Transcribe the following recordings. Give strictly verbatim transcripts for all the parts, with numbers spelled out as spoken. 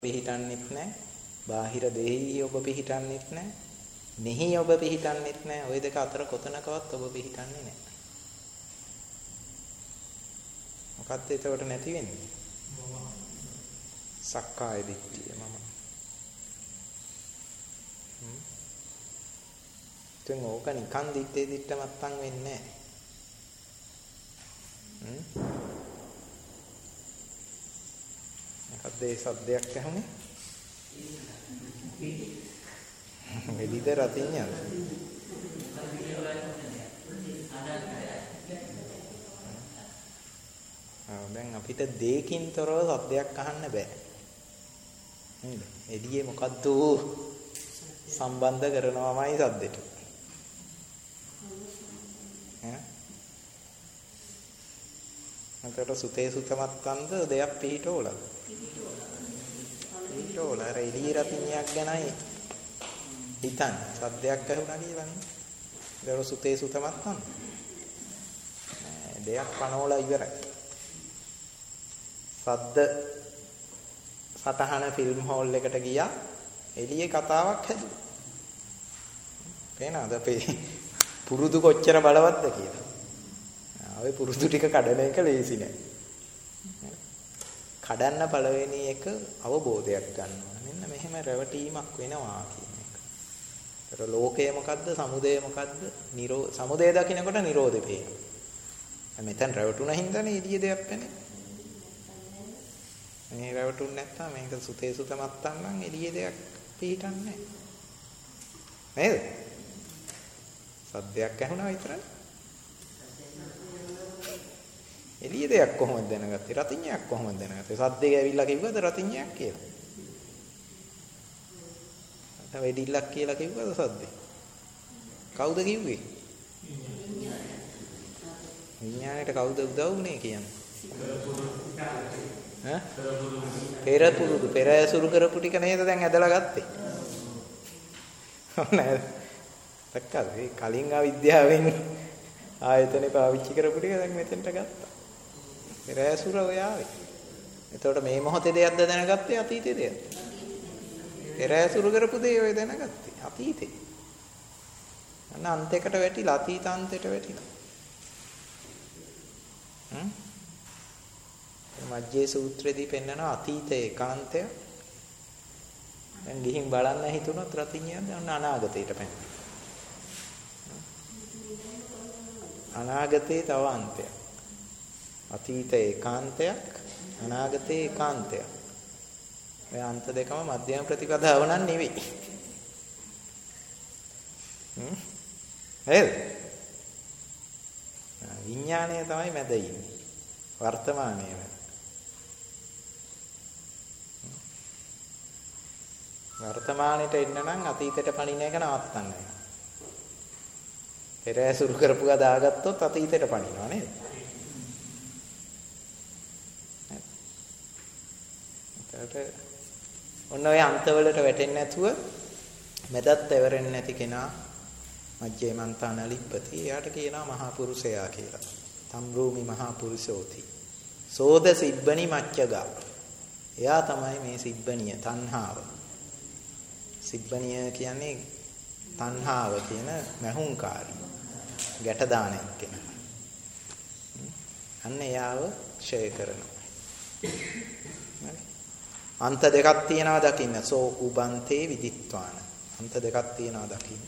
පිහිටන්නෙත් නැහැ. බාහිර දෙහි ඔබ පිහිටන්නෙත් නැහැ. මෙහි ඔබ පිහිටන්නෙත් නැහැ. ওই දෙක අතර කොතනකවත් ඔබ පිහිටන්නේ නැහැ. මොකක්ද ඒකට නැති වෙන්නේ? සක්කාය දිට්ඨිය මම. හ්ම්. තුන් ඕක නිකන් දිත්තේ දිට්ඨ මත්තන් වෙන්නේ නැහැ. හ්ම්. මොකද්ද ඒ සද්දයක් ඇහුනේ? වෙලිද රතිඤ්ඤාද? ආ දැන් අපිට දෙකින් තොරව සද්දයක් අහන්න බෑ. නේද? එළියේ මොකද්ද සම්බන්ධ කරනවාමයි සද්දෙට. ඈ? මතට සුතේ සුතමත්තන්ද දෙයක් පිහිටෝලද? පිහිටෝල. අර එළියේ රතිඤ්ඤයක් ගැනයි හිතන්න. සද්දයක් ඇහුණා කියලා නේ. ඒක සුතේ සුතමත්තන්. දෙයක් පනෝලා ඉවරයි. සද්ද සතහන ෆිල්ම් හෝල් එකට ගියා එළියේ කතාවක් හැදුවා. පේනවද අපේ පුරුදු කොච්චර බලවත්ද කියලා. ආවේ පුරුදු ටික කඩන එක ලේසි නෑ. කඩන්න පළවෙනි එක අවබෝධයක් ගන්නවා. මෙන්න මෙහෙම රැවටීමක් වෙනවා කියන එක. ඒතර ලෝකය මොකද්ද? සමුදය මොකද්ද? නිරෝ සමුදය දකින්නකොට නිරෝධය පේනවා. මෙතෙන් රැවටුණා හින්දානේ එළියේ දෙයක් වෙන්නේ. මේ රැවටුන්නේ නැත්තම් මේක සුතේ සුතමත්තන් නම් එළියේ දෙයක් පිටින්නේ නැහැ. නේද? සද්දයක් ඇහුණා විතරයි. එළියේ දෙයක් කොහොමද දැනගත්තේ? රතිඤ්ඤයක් කොහොමද දැනගත්තේ? සද්දේ ඇවිල්ලා කිව්වද රතිඤ්ඤයක් කියලා? නැත්නම් වෙඩිල්ලක් කියලා කිව්වද සද්දේ? කවුද කිව්වේ? විඥාණයට කවුද උදව් වුනේ කියන්නේ? ඈ? පෙර පුරුදු පෙර ඇසුරු කරපු ටික නේද දැන් ඇදලා ගත්තේ. නේද? දැක්කද? මේ කලින් අවිද්‍යාවෙන් ආයතනේ පාවිච්චි කරපු ටික දැන් මෙතෙන්ට ගත්තා. පෙර ඇසුර ඔය ආවේ. එතකොට මේ මොහොතේ දෙයක්ද දැනගත්තේ අතීතේ දෙයක්ද? පෙර ඇසුරු කරපු දේ ඔය දැනගත්තේ අතීතේ. අන්න අන්තයකට වැටිලා අතීත අන්තයට වැටිලා. හ්ම්? මජ්ජේ සූත්‍රයේදී පෙන්නන අතීතයේ ඒකාන්තය. දැන් ගිහින් බලන්න හිතුනොත් රතිඤ්ඤයන්ද අන්න අනාගතයට පැන. අනාගතේ තව අන්තයක්. අතීතයේ ඒකාන්තයක්, අනාගතයේ ඒකාන්තයක්. මේ අන්ත දෙකම මධ්‍යම ප්‍රතිපදාව නම් නෙවෙයි. හ්ම්? නේද? විඥාණය තමයි මැද ඉන්නේ. වර්තමානයේ වර්තමානෙට එන්න නම් අතීතයට පණින එක නවත්තන්න වෙනවා. පෙර ඇසුරු කරපු ගා දාගත්තොත් අතීතයට පණිනවා නේද? ඒකට ඔන්න ඔය අන්තවලට වැටෙන්නේ නැතුව මැදත් එවරෙන්නේ නැති කෙනා මජ්ජේ මන්තාන ලිප්පති. එයාට කියනවා මහා පුරුෂයා කියලා. තම්රූමි මහා පුරුෂෝති. සෝද සිබ්බනි මච්චගා. එයා තමයි මේ සිබ්බනිය තණ්හාව. සිබ්බනිය කියන්නේ තණ්හාව කියන මහුංකාරී ගැට දාන එක්කෙනා. අන්න එයාව ඡය කරනවා. අන්ත දෙකක් තියනවා දකින්න. සෝ උබන්තේ විදිත්වාන. අන්ත දෙකක් තියනවා දකින්න.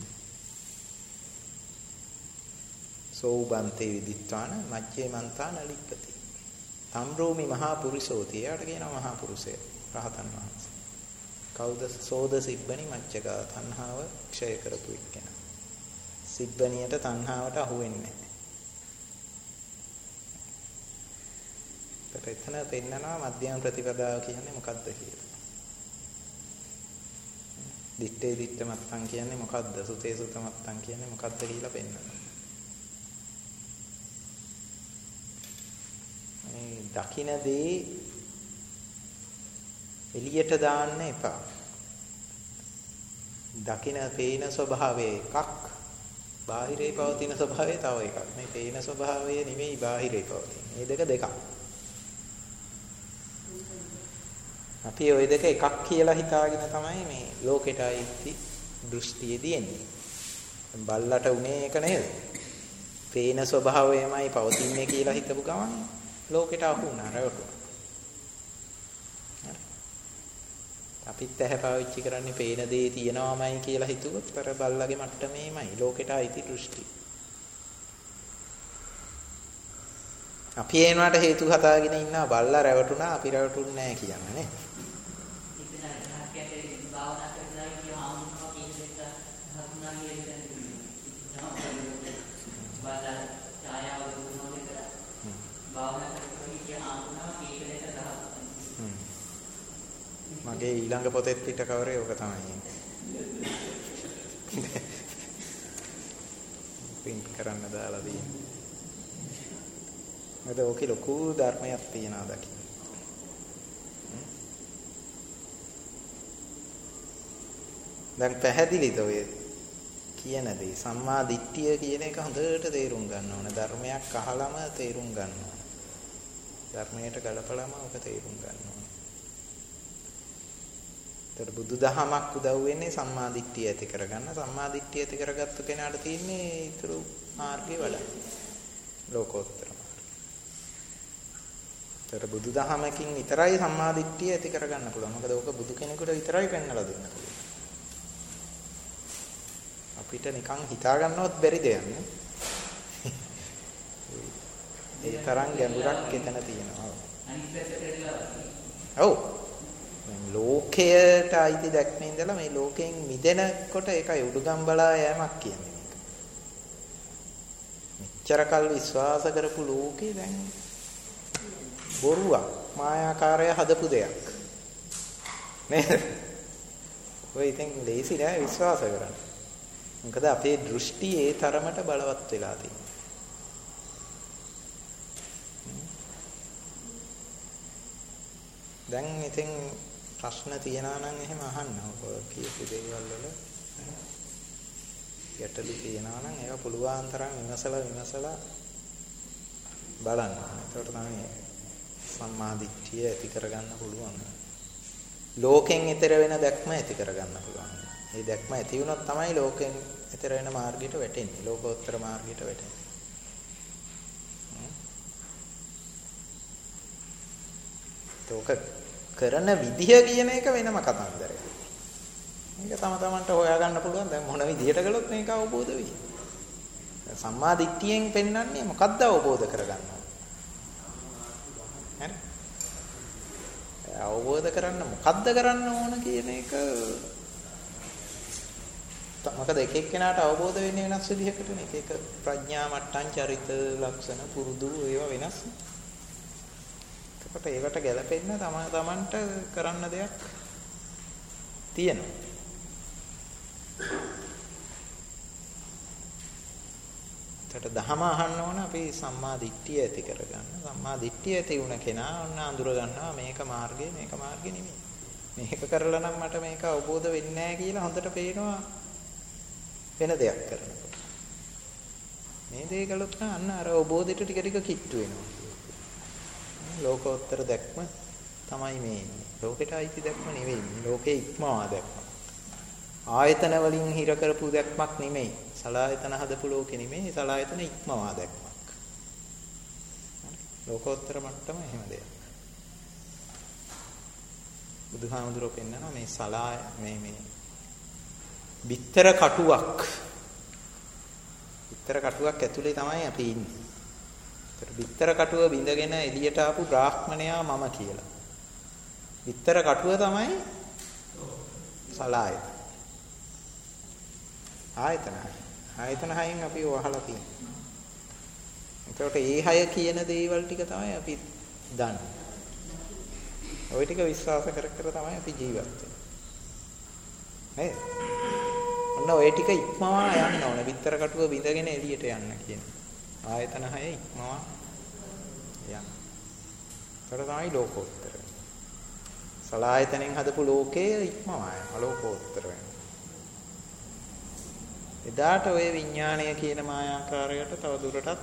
සෝ උබන්තේ විදිත්වාන මජ්ජේ මන්තාන ලිප්පති. තම්රෝමි මහා පුරුෂෝති. එයාට කියනවා මහා පුරුෂය. රහතන් වහන්සේ. කවුද? සෝද සිබ්බනි මච්චගා. තණ්හාව ක්ෂය කරපු එක්කෙනා. සිබ්බනියට තණ්හාවට අහු වෙන්නේ නැහැ. එතන පෙන්නනවා මධ්‍යම ප්‍රතිපදාව කියන්නේ මොකක්ද කියලා. දිත්තේ දිත්ත මත්තන් කියන්නේ මොකක්ද? සුතේ සුත මත්තන් කියන්නේ මොකක්ද කියලා පෙන්නනවා. මේ දකින්නේ එළියට දාන්න එපා. දකින පේන ස්වභාවය එකක්, බාහිරේ පවතින ස්වභාවය තව එකක්. මේ පේන ස්වභාවය නෙමෙයි බාහිරේ පවතින. මේ දෙක දෙකක්. අපි ওই දෙක එකක් කියලා හිතාගෙන තමයි මේ ලෝකෙට ආйти දෘෂ්ටියේදී එන්නේ. බල්ලට උනේ ඒක නේද? පේන ස්වභාවයමයි පවතින්නේ කියලා හිතපු ගමන් ලෝකෙට අහු වුණා රැවටුණා. අපිත් ඇහැ පාවිච්චි කරන්නේ පේන දේ තියෙනවාමයි කියලා හිතුවොත් අර බල්ලගේ මට්ටමේමයි ලෝකෙට ආйти දෘෂ්ටි. අපි ඒනවට හේතු හදාගෙන ඉන්නවා බල්ලා රැවටුණා අපි රැවටුන්නේ නැහැ කියන්නේ නේ. මගේ ඊළඟ පොතේ පිට කවරේ ඕක තමයි. print කරන්න දාලා දෙන්නේ. මට ඕකේ ලොකු ධර්මයක් තියෙනවා දකින්න. දැන් පැහැදිලිද ඔය කියන දේ සම්මා දිට්ඨිය කියන එක හොඳට තේරුම් ගන්න ඕන. ධර්මයක් අහලම තේරුම් ගන්න ඕන. ධර්මයට ගලපලම ඔක තේරුම් ගන්න ඕන. ඒතර බුදුදහමක් උදව් වෙන්නේ සම්මා දිට්ඨිය ඇති කරගන්න. සම්මා දිට්ඨිය ඇති කරගත්ත කෙනාට තියෙන්නේ ඊතුරු මාර්ගේ වඩා. ලෝකෝත්තර මාර්ගය. ඒතර බුදුදහමකින් විතරයි සම්මා දිට්ඨිය ඇති කරගන්න පුළුවන්. මොකද ඕක බුදු කෙනෙකුට විතරයි පෙන්වලා දෙන්න පුළුවන්. අපිට නිකන් හිතා ගන්නවත් බැරි දෙයක් නේ. ඒ තරම් ගැඹුරක් එතන තියෙනවා. ඔව්. ලෝකයට අයිති දැක්මේ ඉඳලා මේ ලෝකයෙන් මිදෙනකොට ඒකයි උඩුගම් බලා යෑමක් කියන්නේ මේක. මෙච්චර කල් විශ්වාස කරපු ලෝකේ දැන් බොරුවක් මායාකාරය හදපු දෙයක්. නේද? ඔය ඉතින් ලේසි නෑ විශ්වාස කරන්න. මොකද අපේ දෘෂ්ටි ඒ තරමට බලවත් වෙලා තියෙනවා. දැන් ඉතින් ප්‍රශ්න තියනවා නම් එහෙම අහන්න. ඔය කියපු දේවල් වල ගැටලු තියනවා නම් ඒක පුළුවන් තරම් විමසලා විමසලා බලන්න. ඒකට තමයි සම්මා දිට්ඨිය ඇති කරගන්න පුළුවන්. ලෝකෙන් ඈතර වෙන දැක්ම ඇති කරගන්න පුළුවන්. මේ දැක්ම ඇති වුණොත් තමයි ලෝකෙන් ඈතර වෙන මාර්ගයට වැටෙන්නේ. ලෝකෝත්තර මාර්ගයට වැටෙන්නේ. ඒක කරන විදිය කියන එක වෙනම කතන්දරයක්. මේක තම තමන්ට හොයාගන්න පුළුවන්. දැන් මොන විදියට කළොත් මේක අවබෝධ වෙයි. සම්මා දිට්ඨියෙන් පෙන්වන්නේ මොකද්ද අවබෝධ කරගන්නවා. හරි. අවබෝධ කරන්න මොකද්ද කරන්න ඕන කියන එක මොකද එක එක්කෙනාට අවබෝධ වෙන්නේ වෙනස් විදිහකටනේ. එක එක ප්‍රඥා මට්ටම් චරිත ලක්ෂණ පුරුදු ඒවා වෙනස්. ඒකට ඒකට ගැලපෙන්න තම තමන්ට කරන්න දෙයක් තියෙනවා. ඒකට දහම අහන්න ඕන අපි සම්මා දිට්ඨිය ඇති කරගන්න. සම්මා දිට්ඨිය ඇති වුණ කෙනා ඔන්න අඳුර ගන්නවා මේක මාර්ගය මේක මාර්ගය නෙමෙයි. මේක කරලා නම් මට මේක අවබෝධ වෙන්නේ නැහැ කියලා හොඳට පේනවා වෙන දෙයක් කරනකොට. මේ දේ කළොත් අන්න අර අවබෝධයට ටික ටික කිට්ටු වෙනවා. ලෝකෝත්තර දැක්ම තමයි මේ ලෝකෙට අයිති දැක්ම නෙවෙයි. ලෝකේ ඉක්මවා දැක්ම. ආයතන වලින් හිර කරපු දැක්මක් නෙමෙයි. සලායතන හදපු ලෝකෙ නෙමෙයි. සලායතන ඉක්මවා දැක්මක්. ලෝකෝත්තර මට්ටම එහෙම දෙයක්. බුදුහාමුදුරුවෝ පෙන්නනවා මේ සලාය මේ මේ බිත්තර කටුවක්. බිත්තර කටුවක් ඇතුලේ තමයි අපි ඉන්නේ. බිත්තර කටුව බිඳගෙන එළියට ආපු බ්‍රාහ්මණයා මම කියලා. බිත්තර කටුව තමයි සලායතන. ආයතන. ආයතන හයෙන් අපි වහලා තියෙනවා. ඒකට ඒ හය කියන දේවල් ටික තමයි අපි දන්නේ. ওই ටික විශ්වාස කර කර තමයි අපි ජීවත් වෙන්නේ. නේද? ඔන්න ওই ටික ඉක්මවා යන්න ඕන. බිත්තර කටුව බිඳගෙන එළියට යන්න කියන්නේ. ආයතන හය ඉක්මවා යන්න. ඒකට තමයි ලෝකෝත්තර. සලායතනෙන් හදපු ලෝකයේ ඉක්මවා යන ලෝකෝත්තර වෙනවා. එදාට ওই විඥාණය කියන මායාකාරයට තව දුරටත්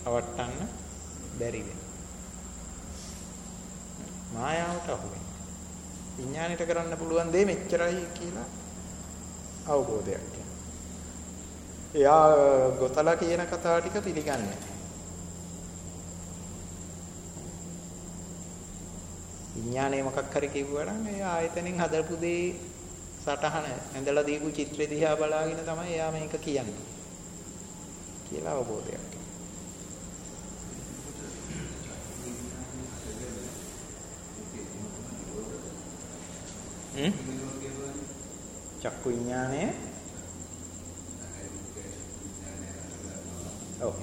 රවට්ටන්න බැරි වෙනවා. මායාවට අහු වෙනවා. විඥාණයට කරන්න පුළුවන් දේ මෙච්චරයි කියලා අවබෝධයක්. එයා ගොතලා කියන කතාව ටික පිළිගන්නේ නැහැ. විඥාණය මොකක් හරි කිව්වා නම් ඒ ආයතනෙන් හදපු දේ සටහන ඇඳලා දීපු චිත්‍රය දිහා බලාගෙන තමයි එයා මේක කියන්නේ කියලා අවබෝධයක්. හ්ම් චක්කු විඥාණය ඔව්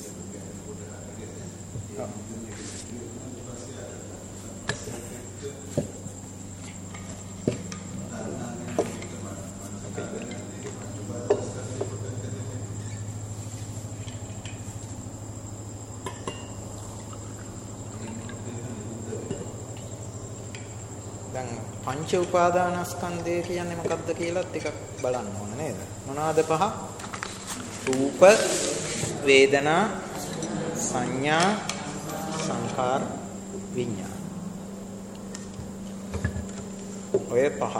පංච උපාදානස්කන්ධය කියන්නේ මොකක්ද කියලා ටිකක් බලන්න ඕන නේද? මොනවාද පහ? රූප, වේදනා, සංඥා, සංකාර, විඥාන. ඔය පහ.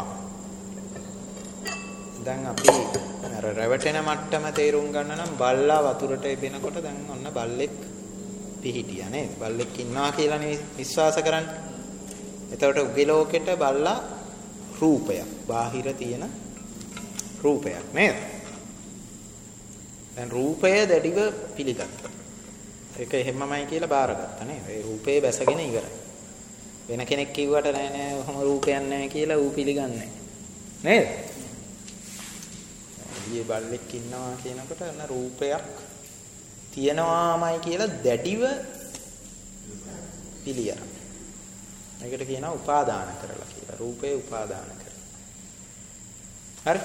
දැන් අපි අර රැවටෙන මට්ටම තේරුම් ගන්න නම් බල්ලා වතුරට එබෙනකොට දැන් ඔන්න බල්ලෙක් පිහිටියා නේද? බල්ලෙක් ඉන්නවා කියලා නේ විශ්වාස කරන්නේ. එතකොට උගේ ලෝකෙට බල්ලා රූපයක්, බාහිර තියෙන රූපයක් නේද? දැන් රූපය දැඩිව පිළිගත්තා. ඒක එහෙමමයි කියලා බාරගත්තා නේද? ඒ රූපේ බැසගෙන ඉවරයි. වෙන කෙනෙක් කිව්වට නෑ නෑ ඔහොම රූපයක් නෑ කියලා ඌ පිළිගන්නේ නේද? ඊයේ බල්ලෙක් ඉන්නවා කියනකොට අන්න රූපයක් තියෙනවාමයි කියලා දැඩිව පිළියරන. ඒකට කියනවා උපාදාන කරලා කියලා. රූපේ උපාදාන කරලා. හරි?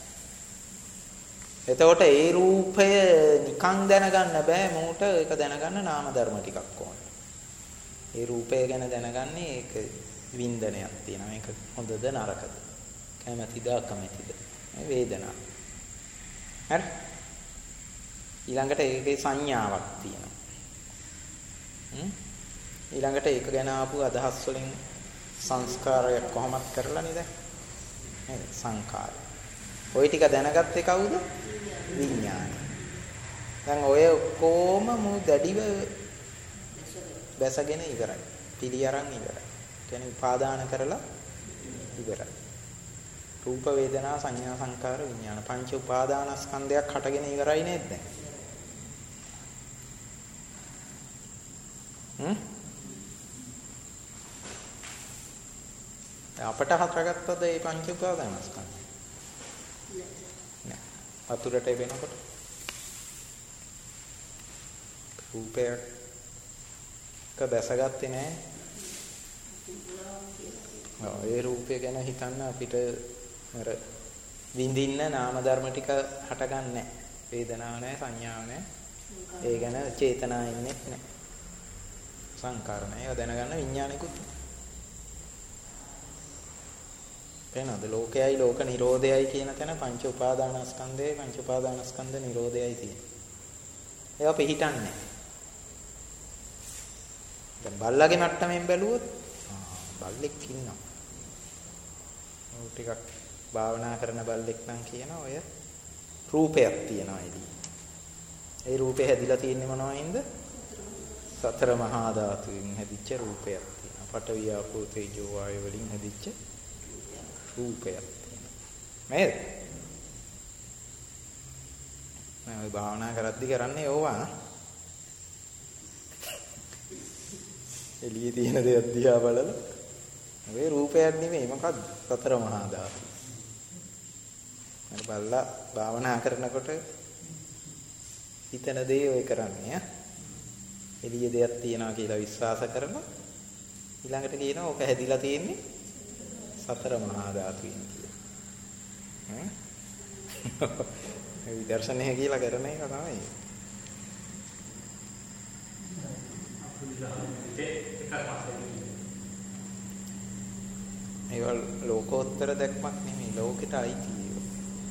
එතකොට ඒ රූපය නිකන් දැනගන්න බෑ මූට ඒක දැනගන්න නාම ධර්ම ටිකක් ඕන. ඒ රූපය ගැන දැනගන්නේ ඒක වින්දනයක් තියෙනවා. මේක හොඳද නරකද? කැමැතිද අකමැතිද? මේ වේදනාව. හරි? ඊළඟට ඒකේ සංඥාවක් තියෙනවා. හ්ම්? ඊළඟට ඒක ගැන ආපු අදහස් වලින් සංස්කාරයක් කොහොමද කරලා නේද? නේද? සංකාරය. ওই ටික දැනගත්තේ කවුද? විඥානය. දැන් ඔය කොහොම මු දැඩිව බැසගෙන ඉවරයි. පිළි අරන් ඉවරයි. කියන්නේ උපාදාන කරලා ඉවරයි. රූප වේදනා සංඥා සංකාර විඥාන පංච උපාදානස්කන්ධයක් හටගෙන ඉවරයි නේද දැන්? හ්ම්? අපට හතරගත්තද මේ පංච උපාදානස්කන්ධය? නෑ. වතුරට එබෙනකොට රූපයක දැසගත්තේ නෑ. ඔව් ඒ රූපය ගැන හිතන්න අපිට අර විඳින්න නාම ධර්ම ටික හටගන්නේ නෑ. වේදනාව නෑ, සංඥාව නෑ. ඒ ගැන චේතනා ඉන්නේ නෑ. සංකාර නෑ. ඒවා දැනගන්න විඥානිකුත් එනද ලෝකයයි ලෝක නිරෝධයයි කියන තැන පංච උපාදානස්කන්ධේ පංච උපාදානස්කන්ධ නිරෝධයයි තියෙනවා. ඒවා පිළිහිටන්නේ. දැන් බල්ලගේ මට්ටමින් බැලුවොත් බල්ලෙක් ඉන්නවා. ඔව් ටිකක් භාවනා කරන බල්ලෙක් නම් කියන ඔය රූපයක් තියෙනවා එළියේ. ඒ රූපේ හැදිලා තියෙන්නේ මොනවයින්ද? සතර මහා ධාතුන් හැදිච්ච රූපයක් තියෙනවා. පඨවි ආපෝ තේජෝ වායු වලින් හැදිච්ච රූපයක් තියෙනවා. නේද? මම ওই භාවනා කරද්දි කරන්නේ ඕවා. එළියේ තියෙන දේ දිහා බලලා මේ රූපයක් නෙමෙයි මොකක්ද? සතර මහා ධාතු. මම බලලා භාවනා කරනකොට හිතන දේ ඔය කරන්නේ ඈ. එළියේ දෙයක් තියනවා කියලා විශ්වාස කරලා ඊළඟට කියනවා ඕක හැදිලා තියෙන්නේ සතර මහා ධාතුයින් කියලා. ඈ? ඒ විදර්ශනය කියලා කරන එක තමයි. ඒවල් ලෝකෝත්තර දැක්මක් නෙමෙයි ලෝකෙට අයිති ඒවා.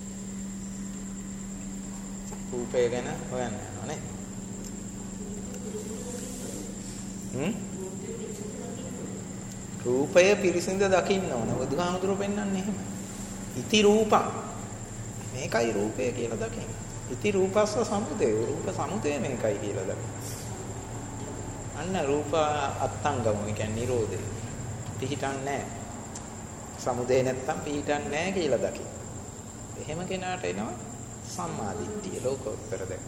රූපය ගැන හොයන්න යනවා නේ. හ්ම්? රූපය පිරිසිඳ දකින්න ඕන. බුදුහාමුදුරුවෝ පෙන්වන්නේ එහෙම. ඉති රූපං. මේකයි රූපය කියලා දකින්න. ඉති රූපස්ස සමුදය. රූප සමුදය මේකයි කියලා දකින්න. අන්න රූප අත්ංගම කියන්නේ නිරෝධය. පිහිටන්නේ නැහැ. සමුදය නැත්තම් පිහිටන්නේ නැහැ කියලා දකින්න. එහෙම කෙනාට එනවා සම්මාදිට්ඨිය ලෝකෝත්තර දැක.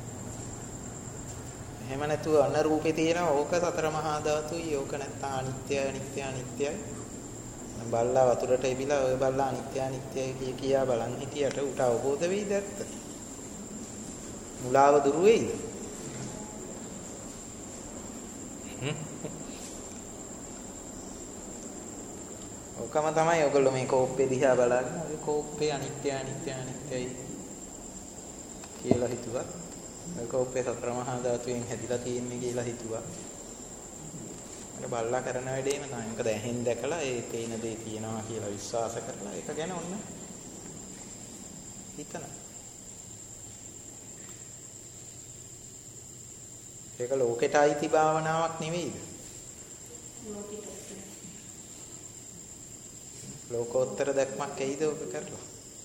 එහෙම නැතුව අන රූපේ තියෙනවා ඕක සතර මහා ධාතුයි ඕක නැත්තම් අනිත්‍යයි අනිත්‍ය අනිත්‍යයි. බල්ලා වතුරට එබිලා ඔය බල්ලා අනිත්‍ය අනිත්‍යයි කිය කියා බලන් හිටියට උට අවබෝධ වෙයිද ඇත්ත? මුලාව දුරු වෙයිද? ඔකම තමයි ඔයගොල්ලෝ මේ කෝප්පේ දිහා බලන්නේ. ඔය කෝප්පේ අනිත්‍ය අනිත්‍ය අනිත්‍යයි කියලා හිතුවා. ඔය කෝප්පේ සතර මහා ධාතුයෙන් හැදිලා තියෙන්නේ කියලා හිතුවා. අර බල්ලා කරන වැඩේම තමයි. මොකද ඇහෙන් දැකලා ඒ තේන දේ තියෙනවා කියලා විශ්වාස කරලා ඒක ගැන ඔන්න හිතන. ඒක ලෝකෙට අයිති භාවනාවක් නෙවෙයිද? ලෝකෝත්තර දැක්මක් ඇයිද ඔක කරලා?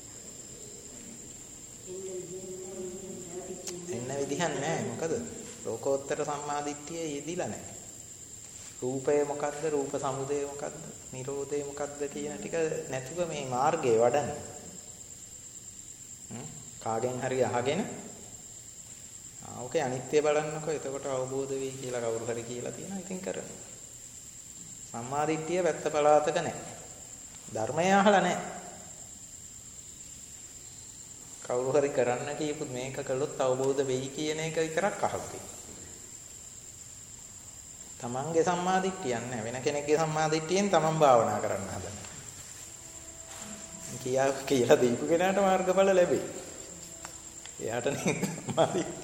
එන්න විදිහක් නැහැ. මොකද ලෝකෝත්තර සම්මාදිට්ඨිය යෙදිලා නැහැ. රූපය මොකද්ද? රූප සමුදය මොකද්ද? නිරෝධය මොකද්ද කියන ටික නැතුව මේ මාර්ගයේ වඩන්නේ. හ්ම් කාගෙන් හරි අහගෙන ආ ඕකේ අනිත්‍ය බලන්නකො එතකොට අවබෝධ වෙයි කියලා කවුරු හරි කියලා තියෙනවා. ඉතින් කරනවා. සම්මාදිට්ඨිය වැත්ත පළාතක නැහැ. ධර්මය අහලා නැහැ. කවුරු හරි කරන්න කියපුත් මේක කළොත් අවබෝධ වෙයි කියන එක විතරක් අහලා. තමන්ගේ සම්මාදිට්ඨියක් නැහැ. වෙන කෙනෙක්ගේ සම්මාදිට්ඨියෙන් තමන් භාවනා කරන්න හදන. කියා කියලා දීපු කෙනාට මාර්ගඵල ලැබෙයි. එයාට නේ සම්මාදිට්ඨිය.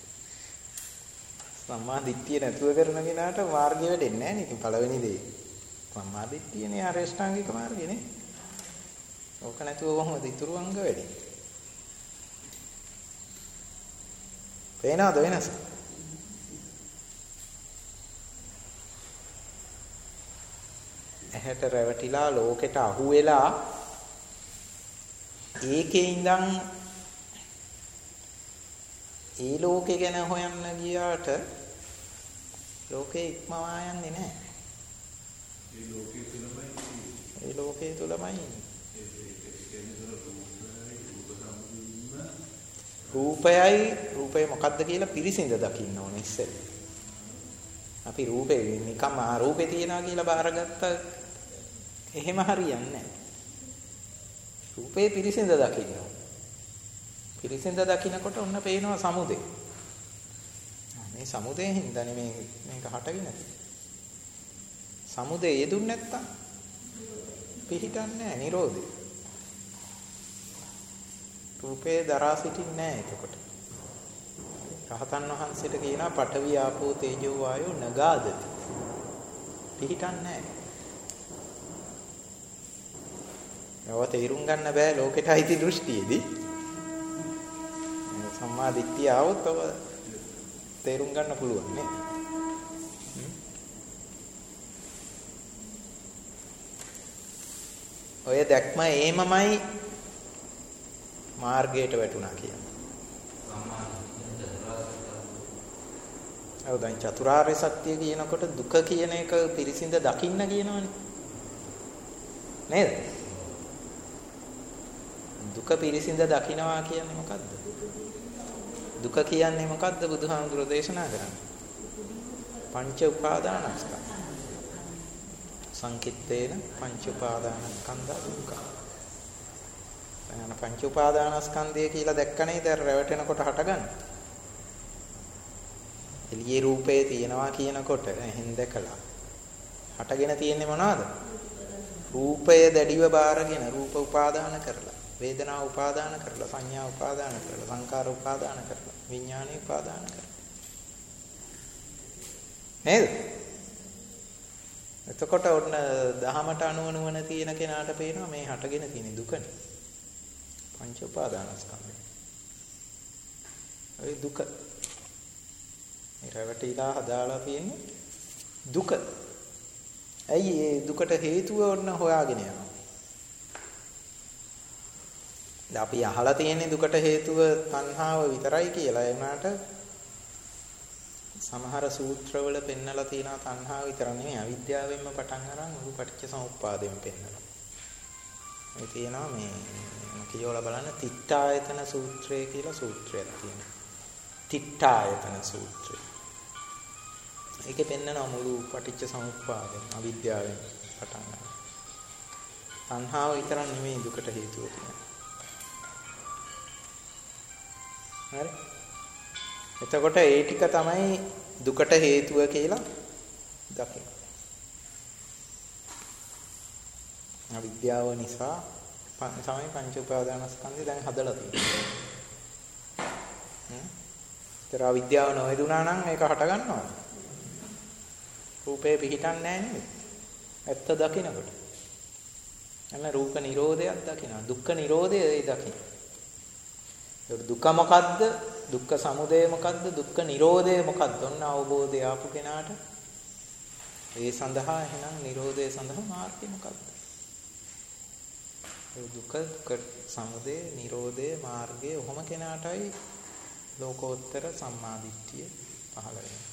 සම්මාදිට්ඨිය නැතුව කරන කෙනාට මාර්ගය වෙන්නේ නැහැ නේ. ඉතින් පළවෙනි දේ සම්මාදිට්ඨියනේ ආරේෂ්ඨාංගික මාර්ගය නේ. ඕක නැතුව කොහොමද ඊතුරු අංග වෙන්නේ? පේනවද වෙනස? ඇහැට රැවටිලා ලෝකෙට අහු වෙලා ඒකේ ඉඳන් ඒ ලෝකේ ගැන හොයන්න ගියාට ලෝකේ ඉක්මවා යන්නේ නැහැ. ඒ ලෝකේ තුලමයි ඒ ලෝකේ තුලමයි රූපයයි රූපය මොකද්ද කියලා පිරිසිඳ දකින්න ඕනේ ඉස්සෙල්ලා. අපි රූපේ නිකම්ම ආ රූපේ තියනවා කියලා බාරගත්ත එහෙම හරියන්නේ නැහැ. රූපේ පිරිසිඳ දකින්න ඕනේ. පිරිසිඳ දකින්නකොට ඔන්න පේනවා සමුදය. මේ සමුදයෙන් හින්දානේ මේ මේක හටගෙන තියෙන්නේ. සමුදය යෙදුන්නේ නැත්තම් පිහිටන්නේ නැහැ නිරෝධය. රූපේ දරා සිටින්නේ නැහැ එතකොට. රහතන් වහන්සේට කියනවා පඨවි ආපෝ තේජෝ වායෝ නගාදති. පිහිටන්නේ නැහැ. ඒව තේරුම් ගන්න බෑ ලෝකෙට අයිති දෘෂ්ටියේදී. සම්මා දිට්ඨිය આવොත් ඔබ තේරුම් ගන්න පුළුවන් නේ. ඔය දැක්ම ඒමමයි මාර්ගයට වැටුණා කියන්නේ. ඔව් දැන් චතුරාර්ය සත්‍ය කියනකොට දුක කියන එක පිරිසිඳ දකින්න කියනවනේ. නේද? දුක පිරිසිඳ දකින්නවා කියන්නේ මොකද්ද? දුක කියන්නේ මොකද්ද බුදුහාමුදුරෝ දේශනා කරන්නේ? පංච උපාදානස්කන්ධ. සංකිට්ඨේන පංච උපාදානස්කන්ධ දුක්ඛ. එහෙනම් පංච උපාදානස්කන්ධය කියලා දැක්කනේ දැන් රැවටෙනකොට හටගන්නේ. එළියේ රූපේ තියෙනවා කියනකොට එහෙන් දැකලා හටගෙන තියෙන්නේ මොනවද? රූපය දැඩිව බාරගෙන රූප උපාදාන කරලා වේදනා උපාදාන කරලා සංඥා උපාදාන කරලා සංකාර උපාදාන කරලා විඥාන උපාදාන කරලා නේද? එතකොට ඔන්න දහමට අනුව නුවණ තියෙන කෙනාට පේනවා මේ හටගෙන තියෙන දුකනේ. පංච උපාදානස්කන්ධය. ඒ දුක. මේ රැවටිලා හදාලා තියෙන්නේ දුක. ඇයි ඒ දුකට හේතුව ඔන්න හොයාගෙන යනවා. දැන් අපි අහලා තියෙන්නේ දුකට හේතුව තණ්හාව විතරයි කියලා. ඒ වුණාට සමහර සූත්‍රවල පෙන්නලා තියෙනවා තණ්හාව විතර නෙමෙයි අවිද්‍යාවෙන්ම පටන් අරන් උරු පටිච්චසමුප්පාදයෙන් පෙන්නනවා. මේ තියෙනවා මේ කියවලා බලන්න තිට්ඨායතන සූත්‍රය කියලා සූත්‍රයක් තියෙනවා. තිට්ඨායතන සූත්‍රය. ඒකේ පෙන්නනවා මුළු පටිච්චසමුප්පාදයෙන් අවිද්‍යාවෙන් පටන් අරන්. තණ්හාව විතර නෙමෙයි දුකට හේතුව තියෙන්නේ. හරි. එතකොට ඒ ටික තමයි දුකට හේතුව කියලා දකින්න. අවිද්‍යාව නිසා තමයි පංච උපාදානස්කන්ධය දැන් හදලා තියෙන්නේ. හ්ම්. ඒතර අවිද්‍යාව නොවැදුනා නම් ඒක හට ගන්නවද? රූපේ පිහිටන්නේ නැහැ නේද? ඇත්ත දකින්නකොට. එන්න රූප නිරෝධයක් දකින්න. දුක්ඛ නිරෝධය ඒ දකින්න. ඒක දුක මොකද්ද? දුක්ඛ සමුදය මොකද්ද? දුක්ඛ නිරෝධය මොකද්ද? ඔන්න අවබෝධය ආපු කෙනාට ඒ සඳහා එහෙනම් නිරෝධය සඳහා මාර්ගය මොකද්ද? ඒ දුක දුක්ඛ සමුදය නිරෝධය මාර්ගය ඔහොම කෙනාටයි ලෝකෝත්තර සම්මාදිට්ඨිය පහළ වෙන්නේ.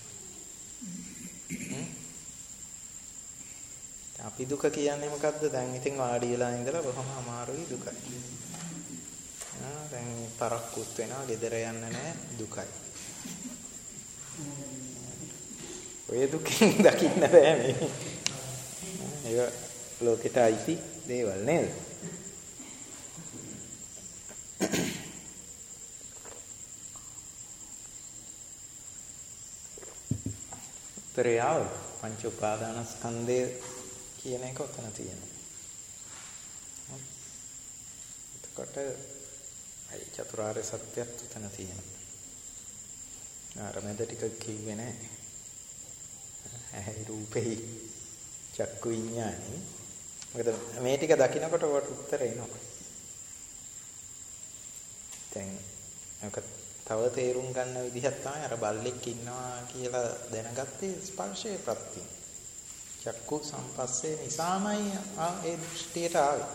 අපි දුක කියන්නේ මොකද්ද? දැන් ඉතින් වාඩි වෙලා ඉඳලා බොහොම අමාරුයි දුකයි. ආ දැන් තරක්කුත් වෙනවා, ගෙදර යන්න නැහැ දුකයි. ඔය දුකින් දකින්න බෑ මේ. ඒක ලෝකෙට අයිති දේවල් නේද? උත්තරය ආව පංච උපාදානස්කන්ධය කියන එක උතන තියෙනවා. එතකොට අයි චතුරාර්ය සත්‍යත් උතන තියෙනවා. අර මැද ටික කිව්වේ නැහැ. ඇහි රූපෙහි චක්කු විඥානි. මොකද මේ ටික දකිනකොට ඔකට උත්තර එනවා. දැන් ඔක තව තේරුම් ගන්න විදිහක් තමයි අර බල්ලෙක් ඉන්නවා කියලා දැනගත්තේ ස්පර්ශයේ ප්‍රත්‍යය. චක්කු සම්පස්සේ නිසාමයි ඒ දෘෂ්ටියට ආවේ.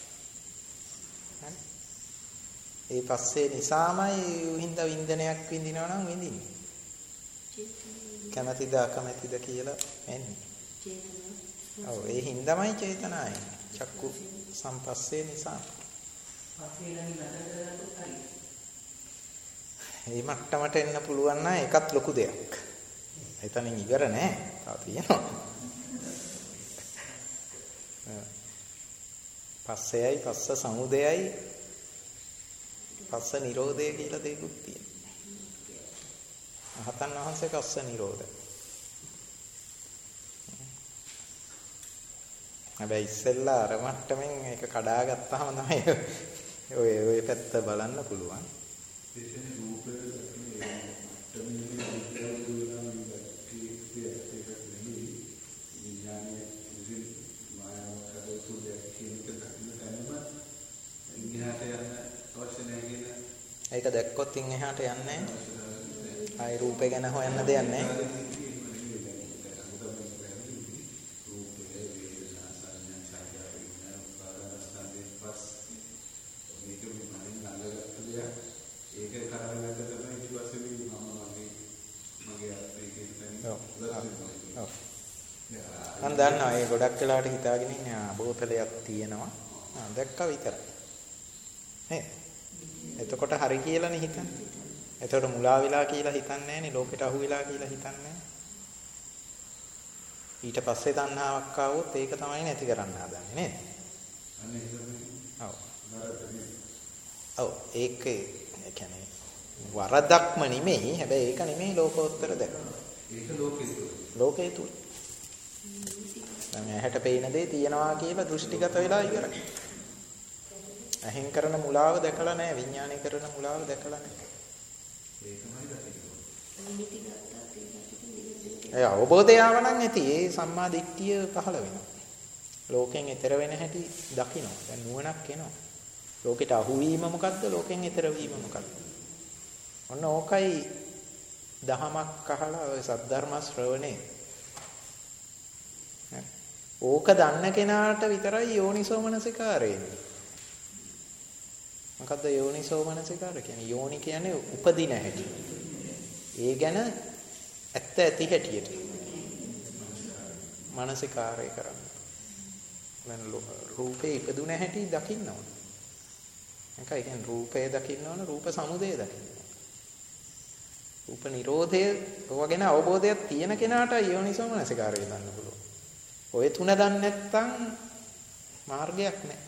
ඒ පස්සේ නිසාමයි විඳ වින්දනයක් විඳිනවා නම් විඳින්නේ. කැමැතිද අකමැතිද කියලා එන්නේ. ඔව් ඒ හින්දාමයි චේතනාවයි. චක්කු සම්පස්සේ නිසා. මේ මට්ටමට එන්න පුළුවන් නම් ඒකත් ලොකු දෙයක්. එතනින් ඉවර නෑ. තා තියෙනවා. පස්සයයි පස්ස සමුදයයි පස්ස නිරෝධය කියලා දෙකුත් තියෙනවා. රහතන් වහන්සේ පස්ස නිරෝධය. හැබැයි ඉස්සෙල්ලා අර මට්ටමින් ඒක කඩාගත්තාම තමයි ඔය ඔය පැත්ත බලන්න පුළුවන්. ඒක දැක්කොත් ඉන් එහාට යන්නේ නැහැ. ආයි රූපේ ගැන හොයන්න දෙයක් නැහැ. මම දන්නවා ඒ ගොඩක් වෙලාවට හිතාගෙන ඉන්නේ ආ බෝතලයක් තියෙනවා. ආ දැක්කා විතරයි. නේද? එතකොට හරි කියලානේ හිතන්නේ. එතකොට මුලා වෙලා කියලා හිතන්නේ නැහනේ. ලෝකෙට අහු වෙලා කියලා හිතන්නේ නැහැ. ඊට පස්සේ තණ්හාවක් ආවොත් ඒක තමයි නැති කරන්න හදන්නේ නේද? ඔව්. ඔව් ඒක ඒ කියන්නේ වරදක්ම නෙමෙයි. හැබැයි ඒක නෙමෙයි ලෝකෝත්තර දැක. ඒක ලෝකේ තුල. ලෝකේ තුල. දැන් ඇහැට පේන දේ තියනවා කියලා දෘෂ්ටිගත වෙලා ඉවරයි. ඇහෙන් කරන මුලාව දැකලා නැහැ. විඥානය කරන මුලාව දැකලා නැහැ. ඒකමයි දකින්න. ඒ අවබෝධය ආවනම් ඇති. ඒ සම්මා දිට්ඨිය පහළ වෙනවා. ලෝකෙන් ඈතර වෙන හැටි දකින්න. දැන් නුවණක් එනවා. ලෝකෙට අහු වීම මොකද්ද? ලෝකෙන් ඈතර වීම මොකද්ද? ඔන්න ඕකයි දහමක් අහලා ඔය සද්ධර්ම ශ්‍රවණේ ඕක දන්න කෙනාට විතරයි යෝනිසෝමනසිකාරය එන්නේ. මොකද්ද යෝනිසෝමනසිකාරය කියන්නේ? යෝනි කියන්නේ උපදින හැටි. ඒ ගැන ඇත්ත ඇති හැටියට මනසිකාරය කරන්න. දැන් රූපේ ඉපදුන හැටි දකින්න ඕන. එකයි කියන්නේ රූපය දකින්න ඕන, රූප සමුදය දකින්න ඕන. රූප නිරෝධය ඔය ගැන අවබෝධයක් තියෙන කෙනාට යෝනිසෝමනසිකාරය ගන්න පුළුවන්. ඔය තුන දන්නේ නැත්නම් මාර්ගයක් නැහැ.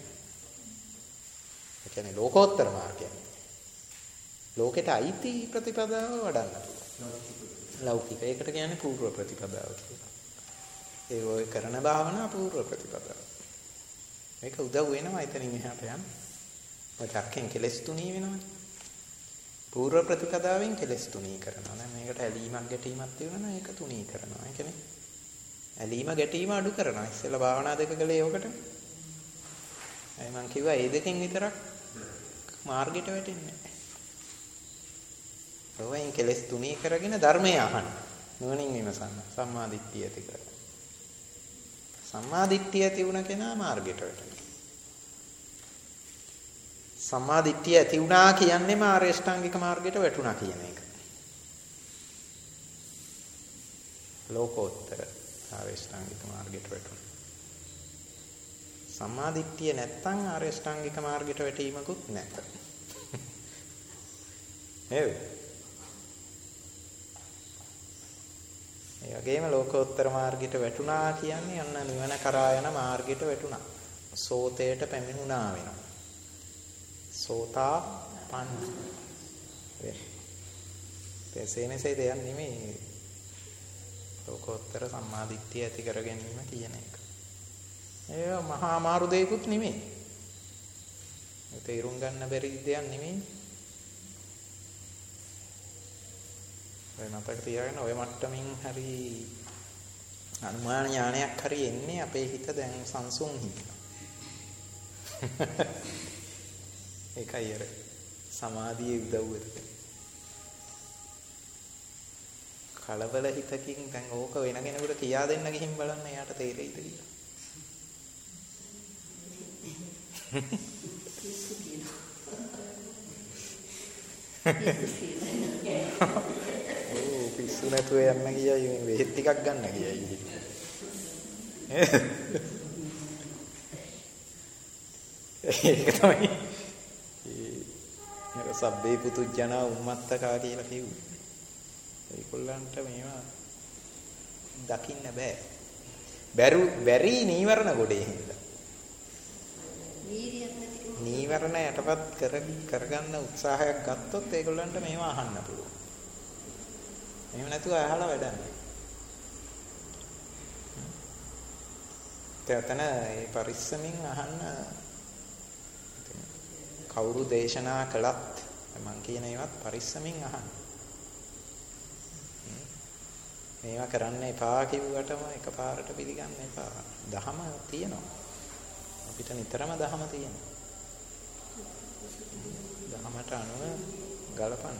ඒ කියන්නේ ලෝකෝත්තර මාර්ගයක්. ලෝකෙට අයිති ප්‍රතිපදාව වඩන්න පුළුවන්. ලෞකික. ඒකට කියන්නේ පූර්ව ප්‍රතිපදාව කියලා. ඒ ඔය කරන භාවනා පූර්ව ප්‍රතිපදාව. මේක උදව් වෙනවා එතනින් එහාට යන්න. ඔය චක්කෙන් කෙලස් තුනී වෙනවනේ. පූර්ව ප්‍රතිපදාවෙන් කෙලස් තුනී කරනවා. දැන් මේකට ඇලීමක් ගැටීමක් තියෙනවා නම් ඒක තුනී කරනවා. ඒ කියන්නේ ඇලීම ගැටීම අඩු කරනවා. ඉස්සෙල්ලා භාවනා දෙක කළේ ඕකට. ඒ මං කිව්වා මේ දෙකෙන් විතරක් මාර්ගයට වැටෙන්නේ නැහැ. ඔවෙන් කෙලස් තුනී කරගෙන ධර්මය අහන්න. නුවණින් විමසන්න. සම්මා දිට්ඨිය ඇති කරගන්න. සම්මා දිට්ඨිය ඇති වුණ කෙනා මාර්ගයට වැටෙනවා. සම්මා දිට්ඨිය ඇති වුණා කියන්නේම ආර්ය අෂ්ටාංගික මාර්ගයට වැටුණා කියන එක. ලෝකෝත්තර ආර්ය අෂ්ටාංගික මාර්ගයට වැටුණා. සම්මා දිට්ඨිය නැත්තම් ආර්ය අෂ්ටාංගික මාර්ගයට වැටීමකුත් නැත. නේද? ඒ වගේම ලෝකෝත්තර මාර්ගයට වැටුණා කියන්නේ අන්න නිවන කරා යන මාර්ගයට වැටුණා. සෝතයට පැමිණුණා වෙනවා. සෝතා පන්න. තේසෙනසේ දෙයක් නෙමෙයි. ලෝකෝත්තර සම්මාදිට්ඨිය ඇති කර ගැනීම කියන එක. ඒ මහා අමාරු දෙයක්ුත් නෙමෙයි. ඒක තේරුම් ගන්න බැරි දෙයක් නෙමෙයි. ඔය මතක තියාගන්න ඔය මට්ටමින් හරි අනුමාන ඥානයක් හරි එන්නේ අපේ හිත දැන් සංසුන් හිතන. ඒකයි අර සමාධියේ උදව් වෙන්නේ. කලබල හිතකින් දැන් ඕක වෙන කෙනෙකුට කියා දෙන්න ගිහින් බලන්න එයාට තේරෙයිද කියලා. ඕ පිස්සු නැතුව යන්න ගියයි මේ බෙහෙත් ටිකක් ගන්න ගියයි. ඒක තමයි ඒ සබ්බේ පුතුජනා උම්මත්තකා කියලා කිව්වේ. ඒගොල්ලන්ට මේවා දකින්න බෑ. බැරු බැරි නීවරණ ගොඩේ හින්දා. නීවරණ යටපත් කර කරගන්න උත්සාහයක් ගත්තොත් ඒගොල්ලන්ට මේවා අහන්න පුළුවන්. එහෙම නැතුව අහලා වැඩක් නෑ. තේතන ඒ පරිස්සමින් අහන්න කවුරු දේශනා කළත් මම කියන ඒවත් පරිස්සමින් අහන්න. මේවා කරන්න එපා කිව්වටම එකපාරට පිළිගන්න එපා. දහම තියෙනවා. අපිට නිතරම දහම තියෙනවා. දහමට අනුව ගලපන්න.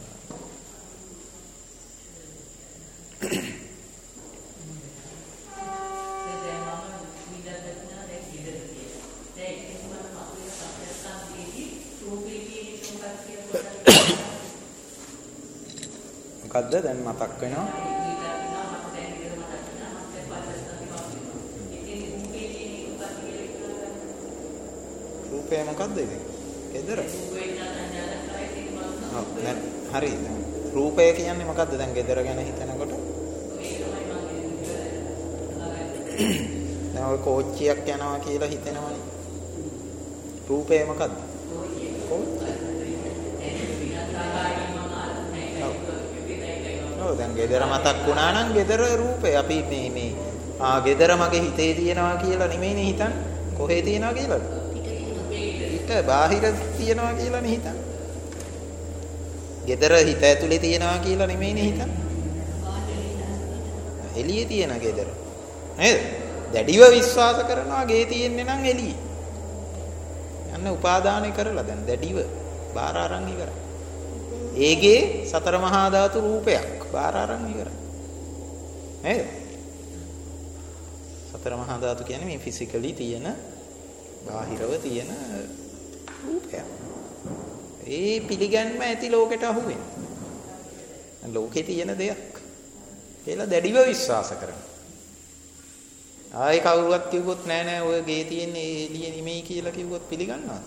මොකද්ද දැන් මතක් වෙනවා? රූපය මොකද්ද ඉතින්? gedara. ඔව් දැන් හරි. රූපය කියන්නේ මොකද්ද දැන් gedara ගැන හිතනකොට? දැන් ඔය කෝච්චියක් යනවා කියලා හිතනවනේ. රූපය මොකද්ද? කෝච්චිය. ඔව් දැන් gedara මතක් වුණා නම් gedara රූපය අපි මේ මේ ආ gedara මගේ හිතේ තියෙනවා කියලා නෙමෙයිනේ හිතන්නේ. කොහේ තියෙනවා කියලාද? බාහිර තියනවා කියලා නේ හිතන්නේ. gedara හිත ඇතුලේ තියනවා කියලා නෙමෙයිනේ හිතන්නේ. එළියේ තියන gedara. නේද? දැඩිව විශ්වාස කරනවා ගේ තියෙන්නේ නම් එළියේ. යන්න උපාදානය කරලා දැන් දැඩිව බාර අරන් ඉවරයි. ඒගේ සතර මහා ධාතු රූපයක් බාර අරන් ඉවරයි. නේද? සතර සතර මහා ධාතු කියන්නේ මේ ෆිසිකලි තියෙන බාහිරව තියෙන රූපයක්. ඒ පිළිගන්ම ඇති ලෝකෙට අහු වෙනවා. ලෝකේ තියෙන දෙයක් කියලා දැඩිව විශ්වාස කරනවා. ආයි කවුරුවත් කිව්වොත් නෑ නෑ ඔය ගේ තියෙන එළිය නෙමෙයි කියලා කිව්වොත් පිළිගන්නවද?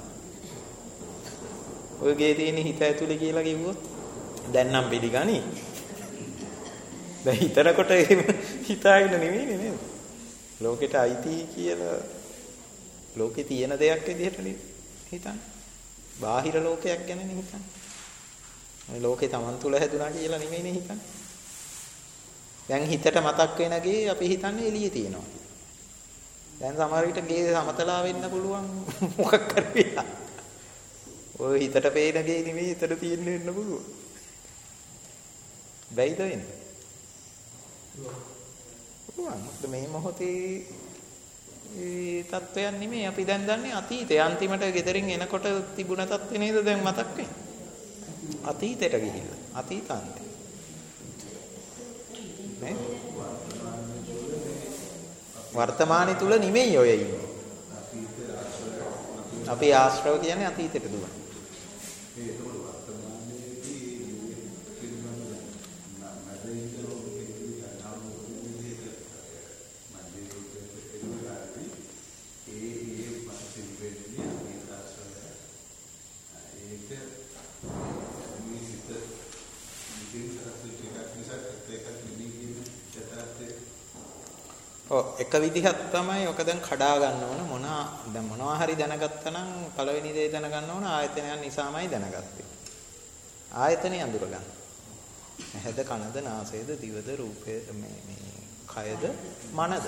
ඔය ගේ තියෙන හිත ඇතුලේ කියලා කිව්වොත් දැන් නම් පිළිගනි. දැන් හිතනකොට එහෙම හිතාගෙන නෙමෙයි නේද? ලෝකෙට අයිති කියලා ලෝකේ තියෙන දෙයක් විදිහට හිතන්නේ. බාහිර ලෝකයක් ගැනනේ හිතන්නේ. මේ ලෝකේ Taman තුල හැදුනා කියලා නෙමෙයිනේ හිතන්නේ. දැන් හිතට මතක් වෙනගේ අපි හිතන්නේ එළියේ තියෙනවා. දැන් සමහර විට ගේ සමතලා වෙන්න පුළුවන් මොකක් කරවිලා. ඔය හිතට පේන ගේ නෙමෙයි හිතට තියෙන්න වෙන්න පුළුවන්. බැයිද වෙන්නේ? පුළුවන්. මේ මොහොතේ ඒ තත්වයන් නෙමෙයි අපි දැන් දන්නේ අතීතේ. අන්තිමට ගෙදරින් එනකොට තිබුණ තත්ත්වේ නේද දැන් මතක් වෙන්නේ. අතීතයට ගිහිල්ලා. අතීතාන්තේ. නේ? වර්තමානයේ තුල නෙමෙයි ඔය ඉන්නේ. අපි ආශ්‍රව කියන්නේ අතීතයට දුවන. එක විදිහක් තමයි ඔක දැන් කඩා ගන්න ඕන මොනවා දැන් මොනවා හරි දැනගත්තා නම් පළවෙනි දේ දැනගන්න ඕන ආයතනයන් නිසාමයි දැනගත්තේ. ආයතනෙ අඳුර ගන්න. ඇහැද කනද නාසයද දිවද රූපයද මේ මේ කයද මනද?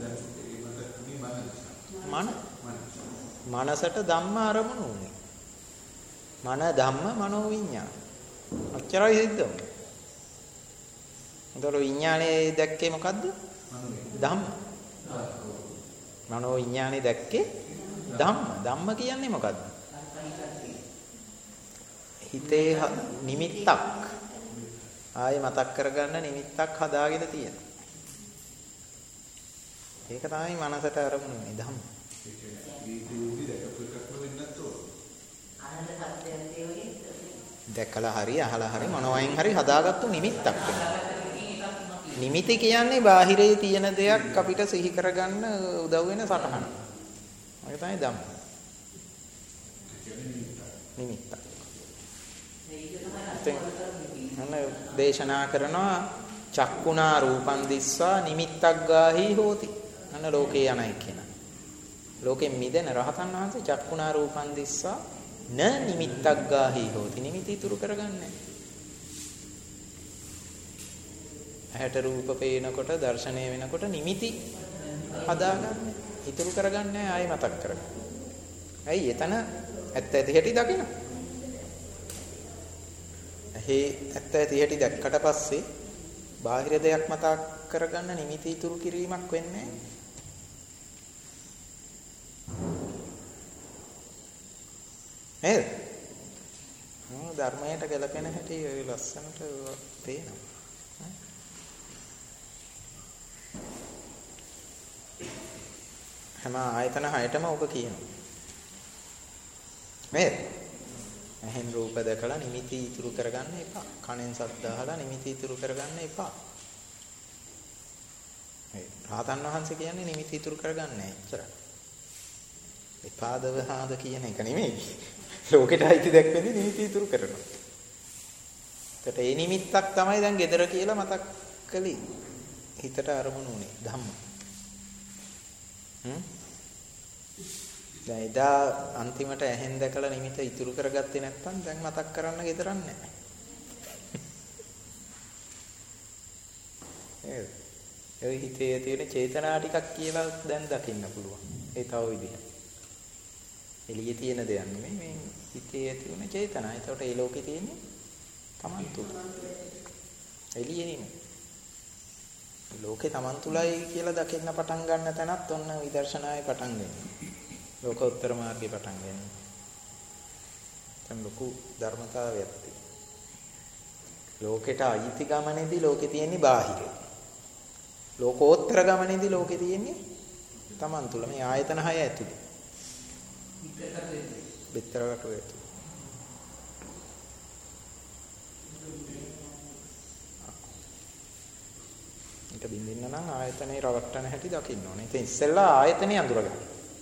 මන. මනසට ධම්ම අරමුණු උනේ. මන ධම්ම මනෝ විඤ්ඤාණ. අච්චරයි සිද්ධ වුනේ. උදේට විඤ්ඤාණය දැක්කේ මොකද්ද? ධම්ම. මනෝ විඥානේ දැක්කේ ධම්ම. ධම්ම කියන්නේ මොකද්ද? හිතේ නිමිත්තක්. ආයේ මතක් කරගන්න නිමිත්තක් හදාගෙන තියෙන. ඒක තමයි මනසට අරමුණුනේ ධම්ම. දැකලා හරි අහලා හරි මොනවයින් හරි හදාගත්තු නිමිත්තක් වෙනවා. නිමිති කියන්නේ බාහිරේ තියෙන දෙයක් අපිට සිහි කරගන්න උදව් වෙන සටහන. ඒක තමයි ධම්ම. නිමිත්ත. අන්න දේශනා කරනවා චක්කුණා රූපං දිස්වා නිමිත්තක් ගාහි හෝති. අන්න ලෝකේ යනයි කියන. ලෝකෙන් මිදෙන රහතන් වහන්සේ චක්කුණා රූපං දිස්වා න නිමිත්තක් ගාහි හෝති. නිමිති ඉතුරු කරගන්නේ. ඇහැට රූප පේනකොට දර්ශනය වෙනකොට නිමිති හදාගන්න. ඉතුරු කරගන්නේ ආයෙ මතක් කරගන්න. ඇයි එතන ඇත්ත ඇති හැටි දකින්න. ඇහි ඇත්ත ඇති හැටි දැක්කට පස්සේ බාහිර දෙයක් මතක් කරගන්න නිමිති ඉතුරු කිරීමක් වෙන්නේ නේද? මොන ධර්මයට ගැලපෙන හැටි ඔය ලස්සනට පේනවා. හැම ආයතන හයටම ඔබ කියනවා. නේද? එහෙන් රූප දැකලා නිමිති ඉතුරු කරගන්න එපා. කනෙන් ශබ්ද අහලා නිමිති ඉතුරු කරගන්න එපා. ඒ රහතන් වහන්සේ කියන්නේ නිමිති ඉතුරු කරගන්නේ නැහැ එච්චරයි. එපාදව හාද කියන එක නෙමෙයි. ලෝකෙට අයිති දැක්වෙන්නේ නිමිති ඉතුරු කරනවා. ඒකට ඒ නිමිත්තක් තමයි දැන් gedara කියලා මතක් කළේ. හිතට අරමුණු උනේ ධම්ම. හ්ම් දැන් එදා අන්තිමට ඇහෙන් දැකලා නිමිත ඉතුරු කරගත්තේ නැත්නම් දැන් මතක් කරන්න ගෙදරන්නේ නැහැ. ඒ ඒ හිතේ තියෙන චේතනා ටිකක් කියලා දැන් දකින්න පුළුවන්. ඒ තව විදිහක්. එළියේ තියෙන දෙයක් නෙමෙයි මේ හිතේ තියෙන චේතනා. ඒකට ඒ ලෝකේ තියෙන්නේ Taman තුල. එළියේ නෙමෙයි. ලෝකේ Taman තුලයි කියලා දකින්න පටන් ගන්න තැනත් ඔන්න විදර්ශනාවේ පටන් ගන්නවා. ලෝකෝත්තර මාර්ගේ පටන් ගන්නවා. දැන් ලොකු ධර්මතාවයක් තියෙනවා. ලෝකෙට අයිති ගමනේදී ලෝකේ තියෙන්නේ බාහිරයි. ලෝකෝත්තර ගමනේදී ලෝකේ තියෙන්නේ Taman තුල මේ ආයතන හය ඇතුලේ. බිත්තරකට වේතු. ඒක බින්දින්න නම් ආයතනේ රවට්ටන හැටි දකින්න ඕනේ. ඉතින් ඉස්සෙල්ලා ආයතනේ අඳුරගන්න.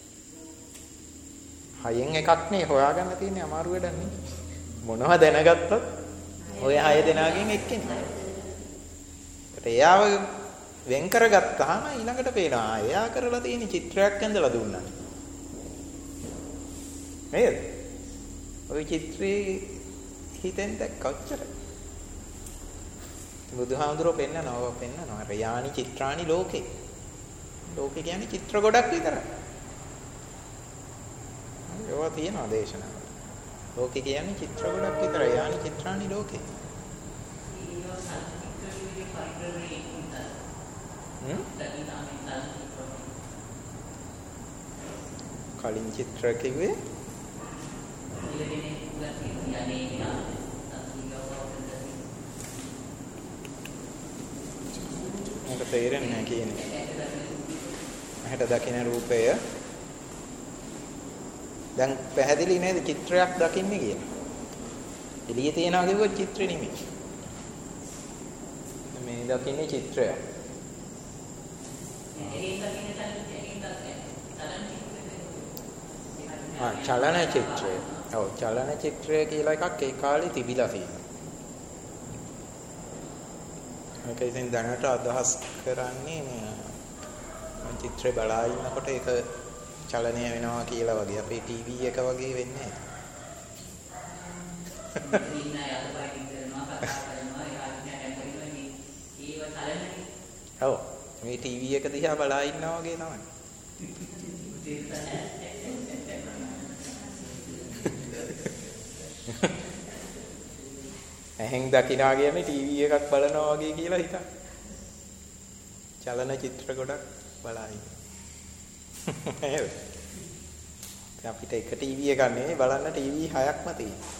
හයෙන් එකක් නේ හොයාගන්න තියෙන්නේ අමාරු වැඩක් නේ. මොනව දැනගත්තත් ඔය හය දෙනාගෙන් එක්කෙනෙක්. ඒකට එයාව වෙන් කරගත්තාම ඊළඟට පේනවා එයා කරලා තියෙන චිත්‍රයක් ඇඳලා දුන්නා. නේද? ওই චිත්‍රේ හිතෙන් දැක්කොච්චර. බුදුහාමුදුරුවෝ පෙන්නනවා පෙන්නනවා රයානි චිත්‍රානි ලෝකේ. ලෝකේ කියන්නේ චිත්‍ර ගොඩක් විතරයි. ඒවා තියෙනවා දේශනාවල. ලෝකේ කියන්නේ චිත්‍ර ගොඩක් විතරයි. යානි චිත්‍රානි ලෝකේ. කලින් චිත්‍ර කිව්වේ මට තේරෙන්නේ නැහැ කියන්නේ. ඇහැට දකින රූපය දැන් පැහැදිලි නේද චිත්‍රයක් දකින්නේ කියලා. එළියේ තියනවා කිව්වොත් චිත්‍රෙ නෙමෙයි. මේ දකින්නේ චිත්‍රයක්. ආ චලන චිත්‍රය. ඔව් චලන චිත්‍රය කියලා එකක් ඒ කාලේ තිබිලා තියෙනවා. ඒක ඉතින් දැනට අදහස් කරන්නේ මේ චිත්‍රය බලා ඉන්නකොට ඒක චලනය වෙනවා කියලා වගේ. අපේ ටීවී එක වගේ වෙන්නේ නැහැ. ඔව් මේ ටීවී එක දිහා බලා ඉන්නා වගේ තමයි. එහෙන් දකිනා කියන්නේ ටීවී එකක් බලනවා වගේ කියලා හිතන්න. චලන චිත්‍ර ගොඩක් බලා ඉන්න. එහෙම. අපිට එක ටීවී එකක් නෙවෙයි බලන්න ටීවී හයක්ම තියෙනවා.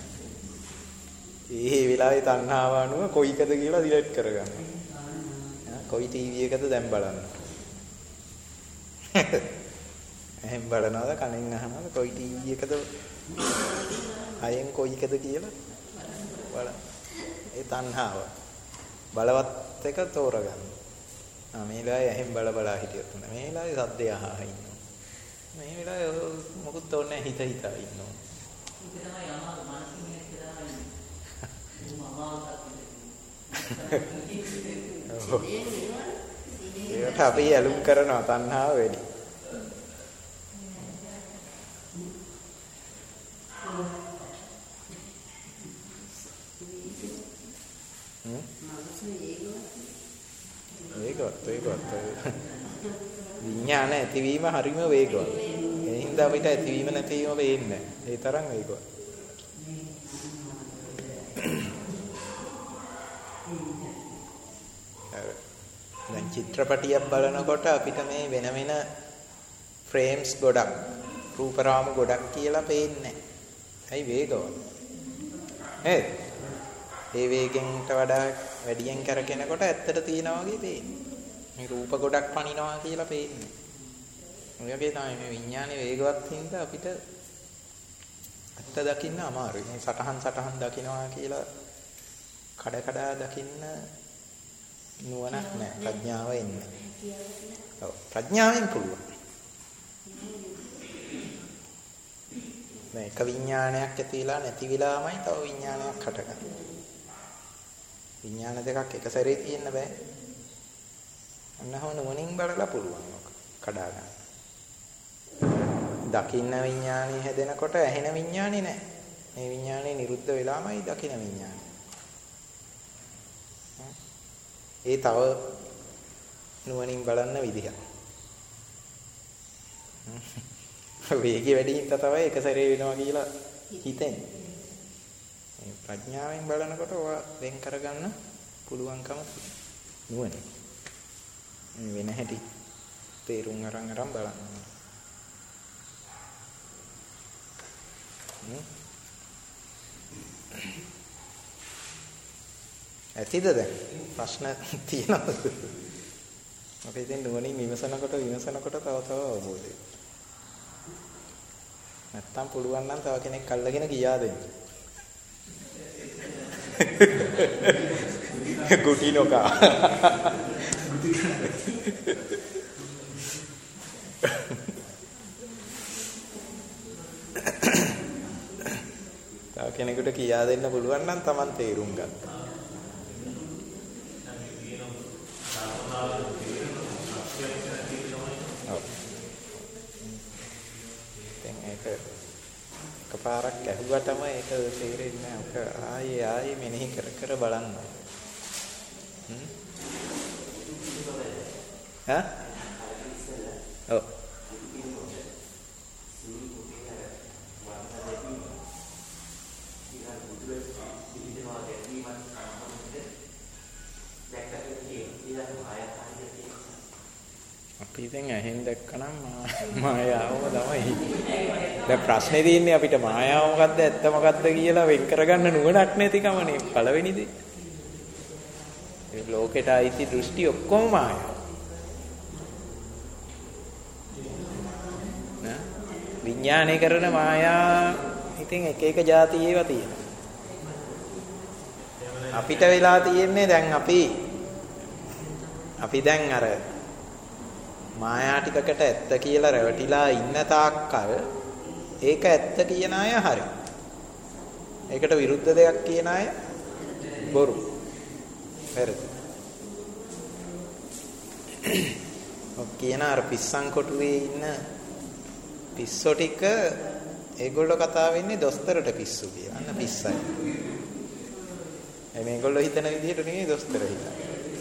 ඒ වෙලාවේ තණ්හාව අනුව කොයිකද කියලා සිලෙක්ට් කරගන්න. කොයි ටීවී එකද දැන් බලන්න. එහෙන් බලනවාද කණෙන් අහනවාද කොයි ටීවී එකද හයෙන් කොයිකද කියලා බලන්න. ඒ තණ්හාව බලවත් එක තෝරගන්න. ආ මේ වෙලාවේ එහෙන් බල බලා හිටියොත් නෑ. මේ වෙලාවේ සද්දය අහා ඉන්නවා. මේ වෙලාවේ මොකුත් ඕනේ හිත හිතා ඉන්නවා. ඒක තමයි අමාරු මානසික හිතේ තමයි. ඒකට අපි ඇලුම් කරනවා තණ්හාව වැඩි. වේගවත් වේගවත් විඥාන ඇතිවීම හරිම වේගවත්. ඒ හින්දා අපිට ඇතිවීම නැතිවීම වෙන්නේ නැහැ. ඒ තරම් වේගවත්. දැන් චිත්‍රපටියක් බලනකොට අපිට මේ වෙන වෙන ෆ්‍රේම්ස් ගොඩක් රූපරාමු ගොඩක් කියලා පේන්නේ නැහැ. ඇයි වේගවත්? ඒ ඒ වේගෙන්ට වඩා වැඩියෙන් කරකිනකොට ඇත්තට තියනවා වගේ පේන්නේ. මේ රූප ගොඩක් පනිනවා කියලා පේන්නේ. ඔය වගේ තමයි මේ විඥානේ වේගවත් හින්දා අපිට ඇත්ත දකින්න අමාරුයි. මේ සටහන් සටහන් දකින්නවා කියලා කඩ කඩ දකින්න නුවණක් නැහැ. ප්‍රඥාව එන්නේ. ඔව් ප්‍රඥාවෙන් පුළුවන්. මේක විඥානයක් ඇතිලා නැති වෙලාමයි තව විඥානයක් හටගන්නේ. විඥාන දෙකක් එක සැරේ තියෙන්න බෑ. අන්නහම නුවණින් බලලා පුළුවන් ඔක කඩා ගන්න. දකින්න විඥානේ හැදෙනකොට ඇහෙන විඥානේ නැහැ. මේ විඥානේ නිරුද්ධ වෙලාමයි දකින්න විඥානේ. ඒ තව නුවණින් බලන්න විදිහ. වේගය වැඩි හින්දා තමයි එක සැරේ වෙනවා කියලා හිතෙන්නේ. මේ ප්‍රඥාවෙන් බලනකොට ඔය වෙන් කරගන්න පුළුවන්කම නුවණ. මේ වෙන හැටි තේරුම් අරන් අරන් බලන්න. ඇතිද දැන් ප්‍රශ්න තියෙනවද? අපි ඉතින් නුවණින් විමසනකොට විමසනකොට තව තව අවබෝධය. නැත්තම් පුළුවන් නම් තව කෙනෙක් අල්ලගෙන ගියා දෙන්න. ගුටි නොකා. තව කෙනෙකුට කියා දෙන්න පුළුවන් නම් Taman තේරුම් ගන්න. එකපාරක් ඇහුවටම ඒක තේරෙන්නේ නැහැ. ඔක ආයේ ආයේ මෙනෙහි කර කර බලන්න. හ්ම්. හා? ඔව්. අපි දැන් ඇහෙන් දැක්කනම් මායාවම තමයි. දැන් ප්‍රශ්නේ තියෙන්නේ අපිට මායාව මොකද්ද ඇත්ත මොකද්ද කියලා වෙන් කරගන්න නුවණක් නැතිකමනේ පළවෙනි දේ. මේ ලෝකෙට ආйти දෘෂ්ටි ඔක්කොම මායාව. නේ? විඥානය කරන මායා ඉතින් එක එක જાති ඒවා තියෙනවා. අපිට වෙලා තියෙන්නේ දැන් අපි අපි දැන් අර මායා ටිකකට ඇත්ත කියලා රැවටිලා ඉන්න තාක්කල් ඒක ඇත්ත කියන අය හරි. ඒකට විරුද්ධ දෙයක් කියන අය බොරු. හරිද? ඔක් කියන අර පිස්සන් කොටුවේ ඉන්න පිස්සෝ ටික ඒගොල්ලෝ කතා වෙන්නේ දොස්තරට පිස්සු කියලා. අන්න පිස්සයි. ඒ මේගොල්ලෝ හිතන විදිහට නෙවෙයි දොස්තර හිතන්නේ.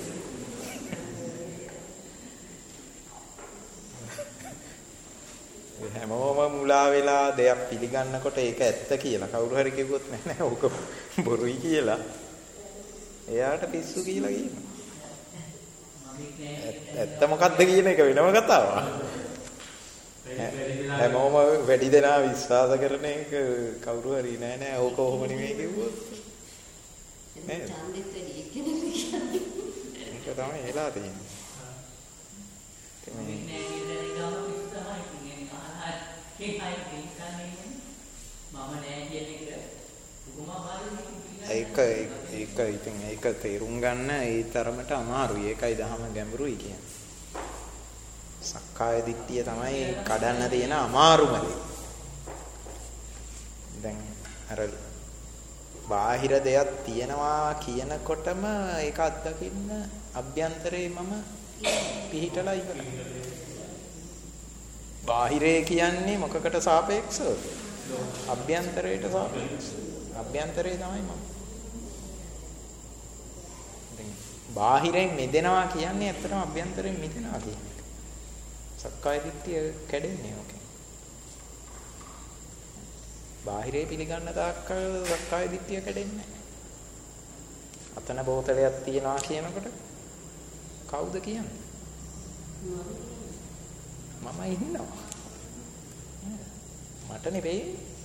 හැමෝම මුලා වෙලා දෙයක් පිළිගන්නකොට ඒක ඇත්ත කියලා කවුරු හරි කිව්වොත් නෑ නෑ ඕක බොරුයි කියලා එයාට පිස්සු කියලා කියනවා. ඇත්ත මොකද්ද කියන එක වෙනම කතාවක්. හැමෝම වැඩි දෙනා විශ්වාස කරන එක කවුරු හරි නෑ නෑ ඕක කොහොම නෙමෙයි කිව්වොත් නේද? ඒක තමයි එලා තියෙන්නේ. ඒක ඒක ඉතින් ඒක තේරුම් ගන්න ඒ තරමට අමාරුයි. ඒකයි දහම ගැඹුරුයි කියන්නේ. සක්කාය දිට්ඨිය තමයි කඩන්න තියෙන අමාරුම දේ. දැන් අර බාහිර දෙයක් තියෙනවා කියනකොටම ඒක අත්දකින්න අභ්‍යන්තරේ මම පිහිටලා ඉවරයි. බාහිරේ කියන්නේ මොකකට සාපේක්ෂව? අභ්‍යන්තරයට සාපේක්ෂව. අභ්‍යන්තරේ තමයි මම. දැන් බාහිරෙන් මිදෙනවා කියන්නේ ඇත්තටම අභ්‍යන්තරයෙන් මිදෙනවා කියන්නේ. සක්කාය දිට්ඨිය කැඩෙන්නේ ඕකෙන්. බාහිරේ පිළිගන්න තාක්කල් සක්කාය දිට්ඨිය කැඩෙන්නේ නැහැ. අතන බෝතලයක් තියනවා කියනකොට කවුද කියන්නේ? මම ඉන්නවා. මට නෙවෙයි.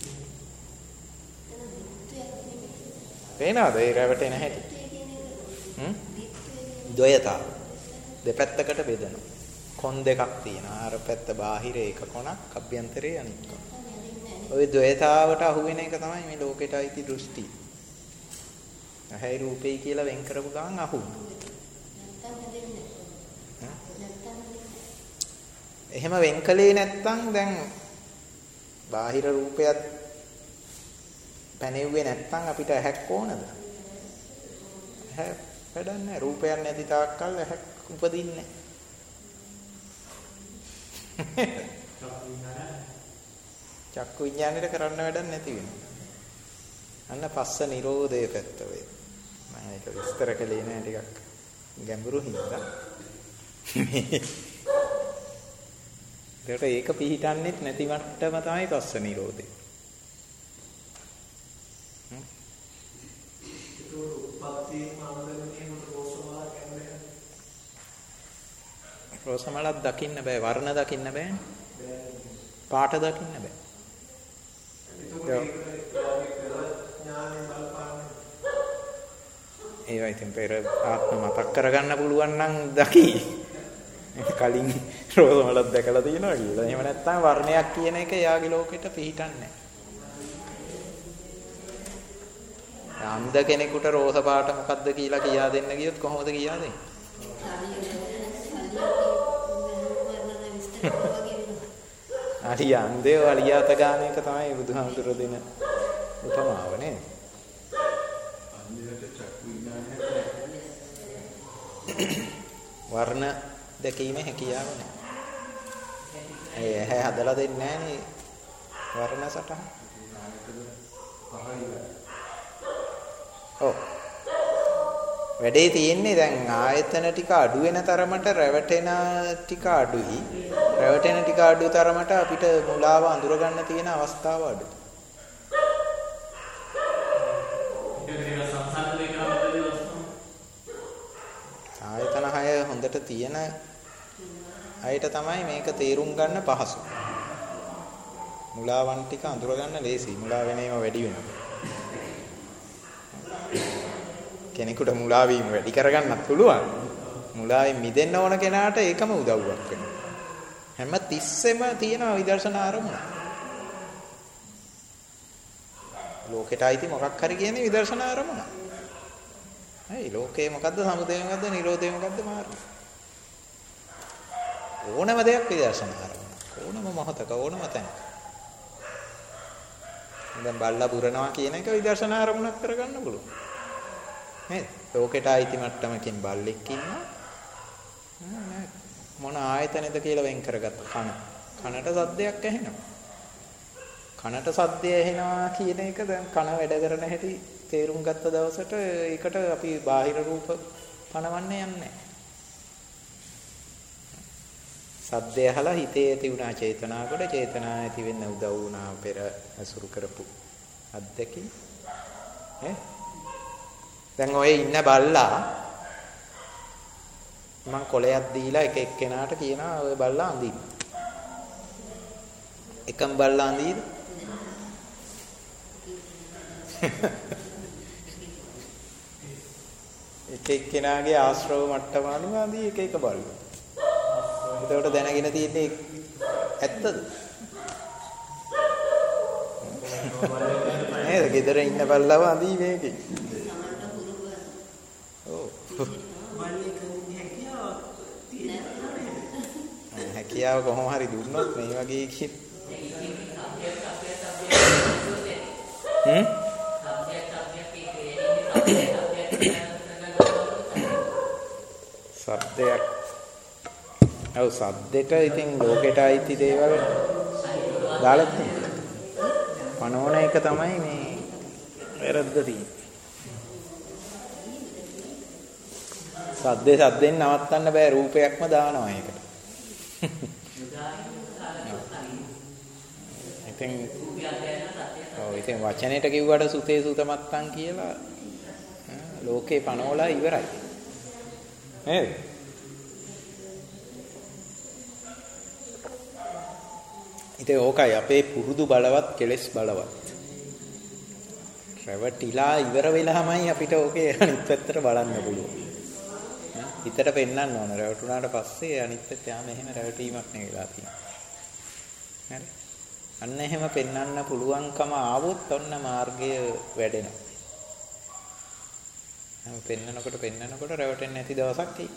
පේනවද ඒ රැවටෙන හැටි? හ්ම්? ද්වයතාව. දෙපැත්තකට බෙදෙනවා. කොන් දෙකක් තියෙනවා. අර පැත්ත බාහිර එක කොනක්, අභ්‍යන්තරයේ අනිත් කොන. ওই ද්වයතාවට අහු වෙන එක තමයි මේ ලෝකෙට අයිති දෘෂ්ටි. ඇහැයි රූපේ කියලා වෙන් කරපු ගමන් අහු. එහෙම වෙන් කළේ නැත්නම් දැන් බාහිර රූපයක් පැනෙව්වේ නැත්නම් අපිට ඇහැක් ඕනද? ඇහැ වැඩක් නැහැ. රූපයක් නැති තාක්කල් ඇහැක් උපදින්නේ නැහැ. චක්කු විඥානෙට කරන්න වැඩක් නැති වෙනවා. අන්න පස්ස නිරෝධය පැත්ත වේ. මම ඒක විස්තර කළේ නෑ ටිකක් ගැඹුරු හින්දා. ඒකට ඒක පිළිහිටන්නේ නැති මට්ටම තමයි පස්ස නිරෝධය. හ්ම්. ඒක උපත්තියෙන් ආවදන්නේ මොකද රෝසමලා කියන්නේ? රෝසමලක් දකින්න බෑ, වර්ණ දකින්න බෑනේ. පාට දකින්න බෑ. ඒවා ඉතින් පෙර ආත්ම මතක් කරගන්න පුළුවන් නම් දකි. කලින් රෝස මලක් දැකලා තියෙනවා කියලා. එහෙම නැත්නම් වර්ණයක් කියන එක එයාගේ ලෝකෙට පිහිටන්නේ නැහැ. අන්ධ කෙනෙකුට රෝස පාට මොකද්ද කියලා කියා දෙන්න ගියොත් කොහොමද කියා දෙන්නේ? හරි අන්ධය අලියාත ගාන එක තමයි බුදුහාමුදුරුවෝ දෙන උපමාව නේද? වර්ණ දැකීමේ හැකියාව නැහැ. ඒ ඇහැ හදලා දෙන්නේ නැහැ නේ වර්ණ සටහන්. ඔව්. වැඩේ තියෙන්නේ දැන් ආයතන ටික අඩු වෙන තරමට රැවටෙන ටික අඩුයි. රැවටෙන ටික අඩු තරමට අපිට මුලාව අඳුර ගන්න තියෙන අවස්ථාව අඩුයි. ආයතන හය හොඳට තියෙන අයට තමයි මේක තේරුම් ගන්න පහසු. මුලාවන් ටික අඳුර ගන්න ලේසි. මුලා වෙන ඒවා වැඩි වෙනවා. කෙනෙකුට මුලා වීම වැඩි කරගන්නත් පුළුවන්. මුලාවෙන් මිදෙන්න ඕන කෙනාට ඒකම උදව්වක් වෙනවා. හැම තිස්සෙම තියෙන විදර්ශනා අරමුණ. ලෝකෙට අයිති මොකක් හරි කියන්නේ විදර්ශනා අරමුණ. හයි ලෝකේ මොකද්ද සමුදය මොකද්ද නිරෝධය මොකද්ද මාර්ගය. ඕනම දෙයක් විදර්ශනා අරමුණ. ඕනම මොහතක ඕනම තැනක. දැන් බල්ලා පුරනවා කියන එක විදර්ශනා අරමුණක් කරගන්න පුළුවන්. නේද? ලෝකෙට අයිති මට්ටමකින් බල්ලෙක් ඉන්නවා. මොන ආයතනද කියලා වෙන් කරගත්ත කන. කනට සද්දයක් ඇහෙනවා. කනට සද්දය ඇහෙනවා කියන එක දැන් කන වැඩ කරන හැටි තේරුම් ගත්ත දවසට ඒකට අපි බාහිර රූප පනවන්න යන්නේ. සද්දය අහලා හිතේ ඇති වුණා චේතනා කොට චේතනා ඇති වෙන්න උදව් වුණා පෙර අසුරු කරපු අද්දකින්. ඈ දැන් ඔය ඉන්න බල්ලා මං කොලයක් දීලා එක එක්කෙනාට කියනවා ඔය බල්ලා අඳින්න. එකම බල්ලා අඳීද? එක එක්කෙනාගේ ආශ්‍රව මට්ටම අනුව අඳී එක එක බල්ලා. එතකොට දැනගෙන තියෙන්නේ ඇත්තද? නේද? ගෙදර ඉන්න බල්ලව අඳී මේකේ. හැකියාව කොහොම හරි දුන්නොත් මේ වගේ කි හ්ම් සද්දයක් ඔව් සද්දෙට ඉතින් ලෝකෙට අයිති දේවල් දාලා තියෙනවා. පනෝන එක තමයි මේ වැරද්ද තියෙන්නේ. සද්දේ සද්දෙන් නවත්තන්න බෑ රූපයක්ම දානවා ඒකට. ඉතින් ඔව් ඉතින් වචනෙට කිව්වට සුතේ සුතමත්තන් කියලා ලෝකේ පනෝලා ඉවරයි. නේද? ඉතින් ඕකයි අපේ පුරුදු බලවත් කෙලස් බලවත්. රැවටිලා ඉවර වෙලාමයි අපිට ඕකේ අනිත් පැත්තට බලන්න පුළුවන්. හිතට පෙන්වන්න ඕන රැවටුණාට පස්සේ අනිත් පැත්ත යාම එහෙම රැවටීමක් නෙවෙලා තියෙනවා. හරි. අන්න එහෙම පෙන්වන්න පුළුවන්කම ආවොත් ඔන්න මාර්ගය වැඩෙනවා. එහෙම පෙන්වනකොට පෙන්වනකොට රැවටෙන්නේ නැති දවසක් එයි.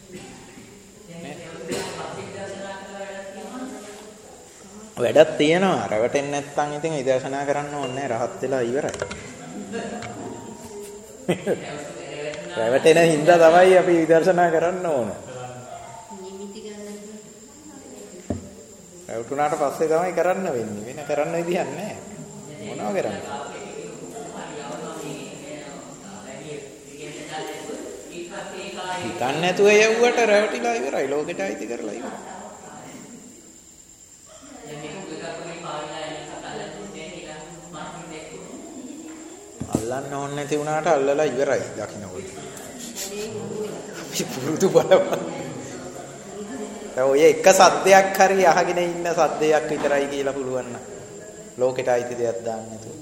වැඩක් තියෙනවා. රැවටෙන්නේ නැත්නම් ඉතින් විදර්ශනා කරන්න ඕනේ නැහැ. රහත් වෙලා ඉවරයි. රැවටෙන හින්දා තමයි අපි විදර්ශනා කරන්න ඕන. රැවටුණාට පස්සේ තමයි කරන්න වෙන්නේ. වෙන කරන්න විදිහක් නැහැ. මොනව කරන්නේ? හිතන්නේ නැතුව යවුවට රැවටිලා ඉවරයි. ලෝකෙට අයිති කරලා ඉවරයි. අල්ලන්න ඕනේ නැති වුණාට අල්ලලා ඉවරයි දකින්නකොට. අපි පුරුදු බලවත්. ඔය එක සද්දයක් හරි අහගෙන ඉන්න සද්දයක් විතරයි කියලා පුළුවන් නම් ලෝකෙට අයිති දෙයක් දාන්න නැතුව.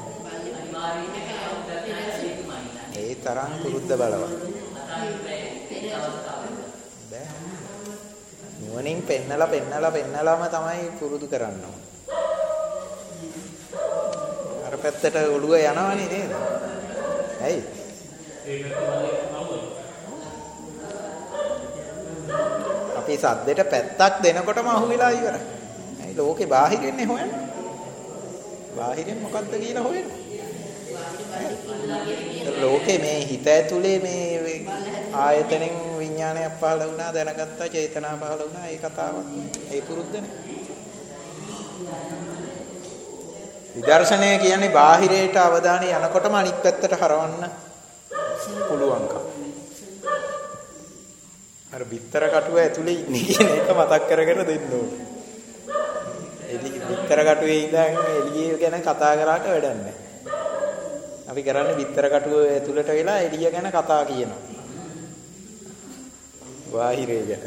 ඒ තරම් පුරුද්ද බලවත්. බෑ. නුවණින් පෙන්නලා පෙන්නලා පෙන්නලාම තමයි පුරුදු කරන්න ඕන. අර පැත්තට ඔළුව යනවනේ නේද? ඇයි? අපි සද්දෙට පැත්තක් දෙනකොටම අහු වෙලා ඉවරයි. ඇයි ලෝකේ බාහිරින්නේ හොයන්නේ? බාහිරින් මොකද්ද කියලා හොයන්නේ? ලෝකේ මේ හිත ඇතුලේ මේ ආයතනෙන් විඥානයක් පහළ වුණා දැනගත්තා චේතනා පහළ වුණා ඒ කතාවක් ඒ පුරුද්දනේ. විදර්ශනය කියන්නේ බාහිරයට අවධානය යනකොටම අනිත් පැත්තට හරවන්න පුළුවන්කම. අර බිත්තර කටුව ඇතුලේ ඉන්නේ කියන එක මතක් කරගෙන දෙන්න ඕනේ. එලි බිත්තර කටුවේ ඉඳන් එළිය ගැන කතා කරාට වැඩක් නැහැ. අපි කරන්නේ බිත්තර කටුව ඇතුළට වෙලා එළිය ගැන කතා කියනවා. බාහිරය ගැන.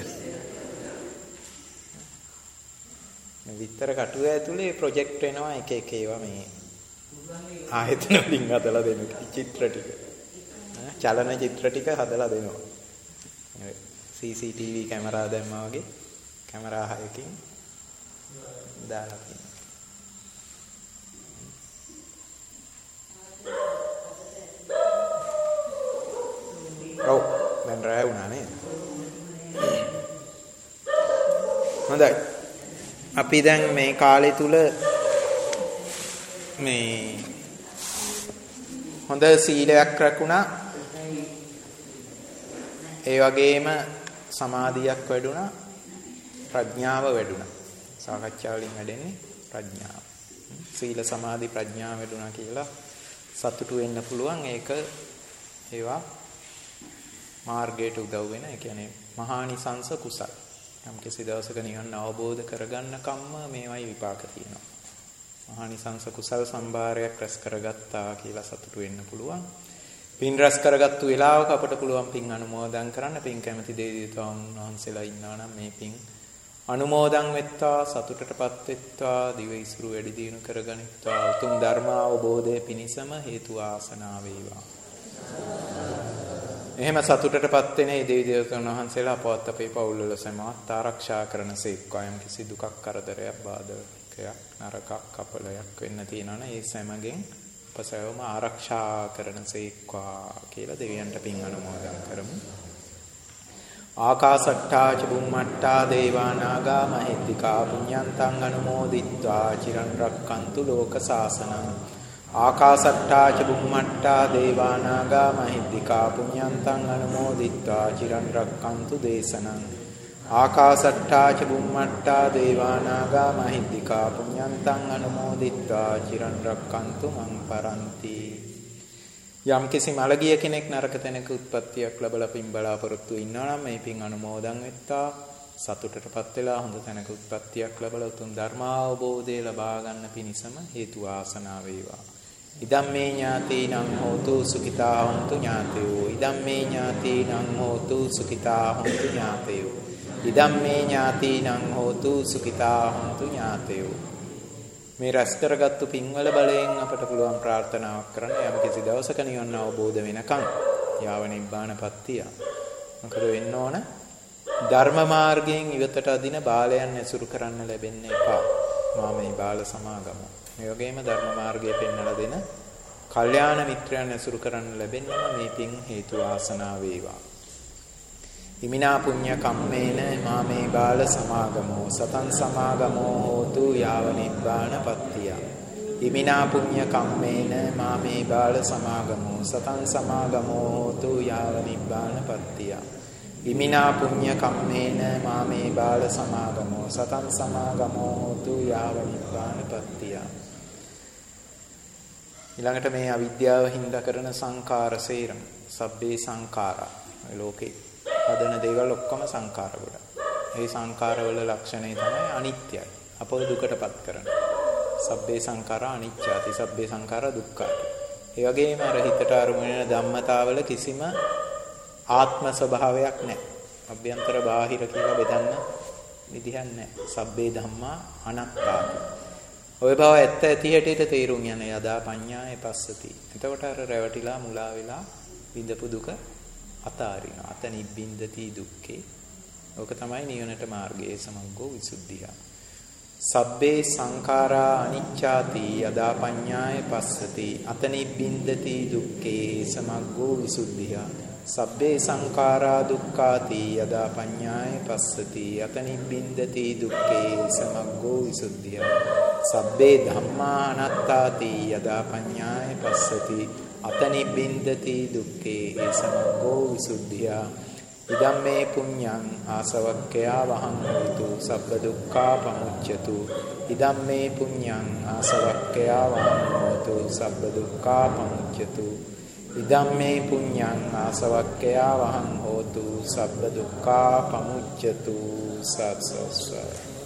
මේ බිත්තර කටුව ඇතුලේ ප්‍රොජෙක්ට් වෙනවා එක එක ඒවා මේ ආයතන වලින් හදලා දෙන චිත්‍ර ටික. චලන චිත්‍ර ටික හදලා දෙනවා. සී සී ටී වී කැමරා දැම්මා වගේ කැමරා හයකින් දාලා තියෙනවා. ඔව් දැන් රැ වුණා නේද? හොඳයි. අපි දැන් මේ කාලය තුල මේ හොඳ සීලයක් රැකුණා. ඒ වගේම සමාධියක් වැඩුණා. ප්‍රඥාව වැඩුණා. සාකච්ඡා වලින් වැඩෙන්නේ ප්‍රඥාව. සීල සමාධි ප්‍රඥාව වැඩුණා කියලා සතුටු වෙන්න පුළුවන්. ඒක ඒවා මාර්ගයට උදව් වෙන. ඒ කියන්නේ මහානිසංස කුසල්. යම් කිසි දවසක නිවන අවබෝධ කරගන්න කම්ම මේවයි විපාක තියෙනවා. මහානිසංස කුසල් සම්භාරයක් රැස් කරගත්තා කියලා සතුටු වෙන්න පුළුවන්. පින් රැස් කරගත්තු වෙලාවක අපට පුළුවන් පින් අනුමෝදන් කරන්න. පින් කැමති දෙවියන් වහන්සේලා ඉන්නවා නම් මේ පින් අනුමෝදන් වෙත්තා, සතුටටපත් වෙත්තා, දිව ඉසුරු වැඩි දියුණු කරගනිත්වා. උතුම් ධර්ම අවබෝධය පිණිසම හේතු ආසනාව වේවා. එහෙම සතුටටපත් වෙන මේ දෙවි දේවතාවුන් වහන්සේලා අපවත් අපේ පවුල් වල සමාත් ආරක්ෂා කරනසේක්වා. යම් කිසි දුකක් කරදරයක් බාධකයක් නරකක් අපලයක් වෙන්න තියෙනවනේ ඒ සෑමගෙන් අපසවම ආරක්ෂා කරනසේක්වා කියලා දෙවියන්ට පින් අනුමෝදන් කරමු. ආකාසට්ටා ච බුම්මට්ටා දේවා නාග මහිද්దికා පුඤ්ඤන්තං අනුමෝදිත්වා චිරන් රක්칸තු ලෝක සාසනං. ආකාසට්ටා ච බුම්මට්ටා දේවා නාග මහිද්దికා පුඤ්ඤන්තං අනුමෝදිත්වා චිරන් රක්칸තු දේශනං. ආකාසට්ටා ච බුම්මට්ටා දේවා නාග මහිද්దికා පුඤ්ඤන්තං අනුමෝදිත්වා චිරන් රක්칸තු මං පරන්ති. යම් කිසි මළගිය කෙනෙක් නරක තැනක උත්පත්තියක් ලැබලා පින් බලාපොරොත්තු වෙනවා නම් මේ පින් අනුමෝදන් වෙත්තා. සතුටටපත් වෙලා හොඳ තැනක උත්පත්තියක් ලැබලා උතුම් ධර්මාවබෝධය ලබා ගන්න පිණිසම හේතු ආසනාව වේවා. ඉදම්මේ ඥාතීනං හෝතු සුඛිතා හොන්තු ඥාතයෝ. ඉදම්මේ ඥාතීනං හෝතු සුඛිතා හොන්තු ඥාතයෝ. ඉදම්මේ ඥාතීනං හෝතු සුඛිතා හොන්තු ඥාතයෝ. මේ රැස් කරගත්තු පින්වල බලයෙන් අපට පුළුවන් ප්‍රාර්ථනාවක් කරන්න. යම් කිසි දවසක නිවන අවබෝධ වෙනකන් යාව නිබ්බානපත්තිය. මොකද වෙන්න ඕන? ධර්ම මාර්ගයෙන් ඉවතට අදින බාලයන් ඇසුරු කරන්න ලැබෙන්න එපා. මා මේ බාල සමාගම. මේ වගේම ධර්ම මාර්ගය පෙන්වලා දෙන කල්යාණ මිත්‍රයන් ඇසුරු කරන්න ලැබෙන්නම මේ පින් හේතු ආසනාව වේවා. ඉමිනා පුඤ්ඤ කම්මේන මාමේ බාල සමාගමෝ සතං සමාගමෝ හෝතු යාව නිබ්බානපත්තිය. ඉමිනා පුඤ්ඤ කම්මේන මාමේ බාල සමාගමෝ සතං සමාගමෝ හෝතු යාව නිබ්බානපත්තිය. ඉමිනා පුඤ්ඤ කම්මේන මාමේ බාල සමාගමෝ සතං සමාගමෝ හෝතු යාව නිබ්බානපත්තිය. ඊළඟට මේ අවිද්‍යාව හින්දා කරන සංකාර සේරම සබ්බේ සංඛාරා ලෝකේ හදන දේවල් ඔක්කොම සංකාර කොට. ඒ සංකාරවල ලක්ෂණය තමයි අනිත්‍යයි. අපව දුකටපත් කරන. සබ්බේ සංඛාරා අනිච්චාති සබ්බේ සංඛාරා දුක්ඛාති. ඒ වගේම අර හිතට අරමුණ වෙන ධම්මතාවල කිසිම ආත්ම ස්වභාවයක් නැහැ. අභ්‍යන්තර බාහිර කියලා බෙදන්න විදිහක් නැහැ. සබ්බේ ධම්මා අනාත්තාති. ඔය බව ඇත්ත ඇති හැටියට තේරුම් යන යදා පඤ්ඤාය පස්සති. එතකොට අර රැවටිලා මුලා වෙලා විඳපු දුක අතාරිනවා. අත නිබ්බින්දති දුක්ඛේ ඕක තමයි නිවනට මාර්ගයේ සමග්ගෝ විසුද්ධිය. සබ්බේ සංඛාරා අනිච්ඡාති යදා පඤ්ඤාය පස්සති අතනිබ්බින්දති දුක්ඛේ සමග්ගෝ විසුද්ධිය. සබ්බේ සංඛාරා දුක්ඛාති යදා පඤ්ඤාය පස්සති අතනිබ්බින්දති දුක්ඛේ සමග්ගෝ විසුද්ධිය. සබ්බේ ධම්මා අනාත්තාති යදා පඤ්ඤාය පස්සති අතනිබ්බින්දති දුක්ඛේ සමග්ගෝ විසුද්ධිය. ඉදම්මේ පුඤ්ඤං ආසවක්ඛයා වහං හෝතු සබ්බ දුක්ඛා පමුච්ඡතු. ඉදම්මේ පුඤ්ඤං ආසවක්ඛයා වහං හෝතු සබ්බ දුක්ඛා පමුච්ඡතු. ඉදම්මේ පුඤ්ඤං ආසවක්ඛයා වහං හෝතු සබ්බ දුක්ඛා පමුච්ඡතු. සත්සස්ස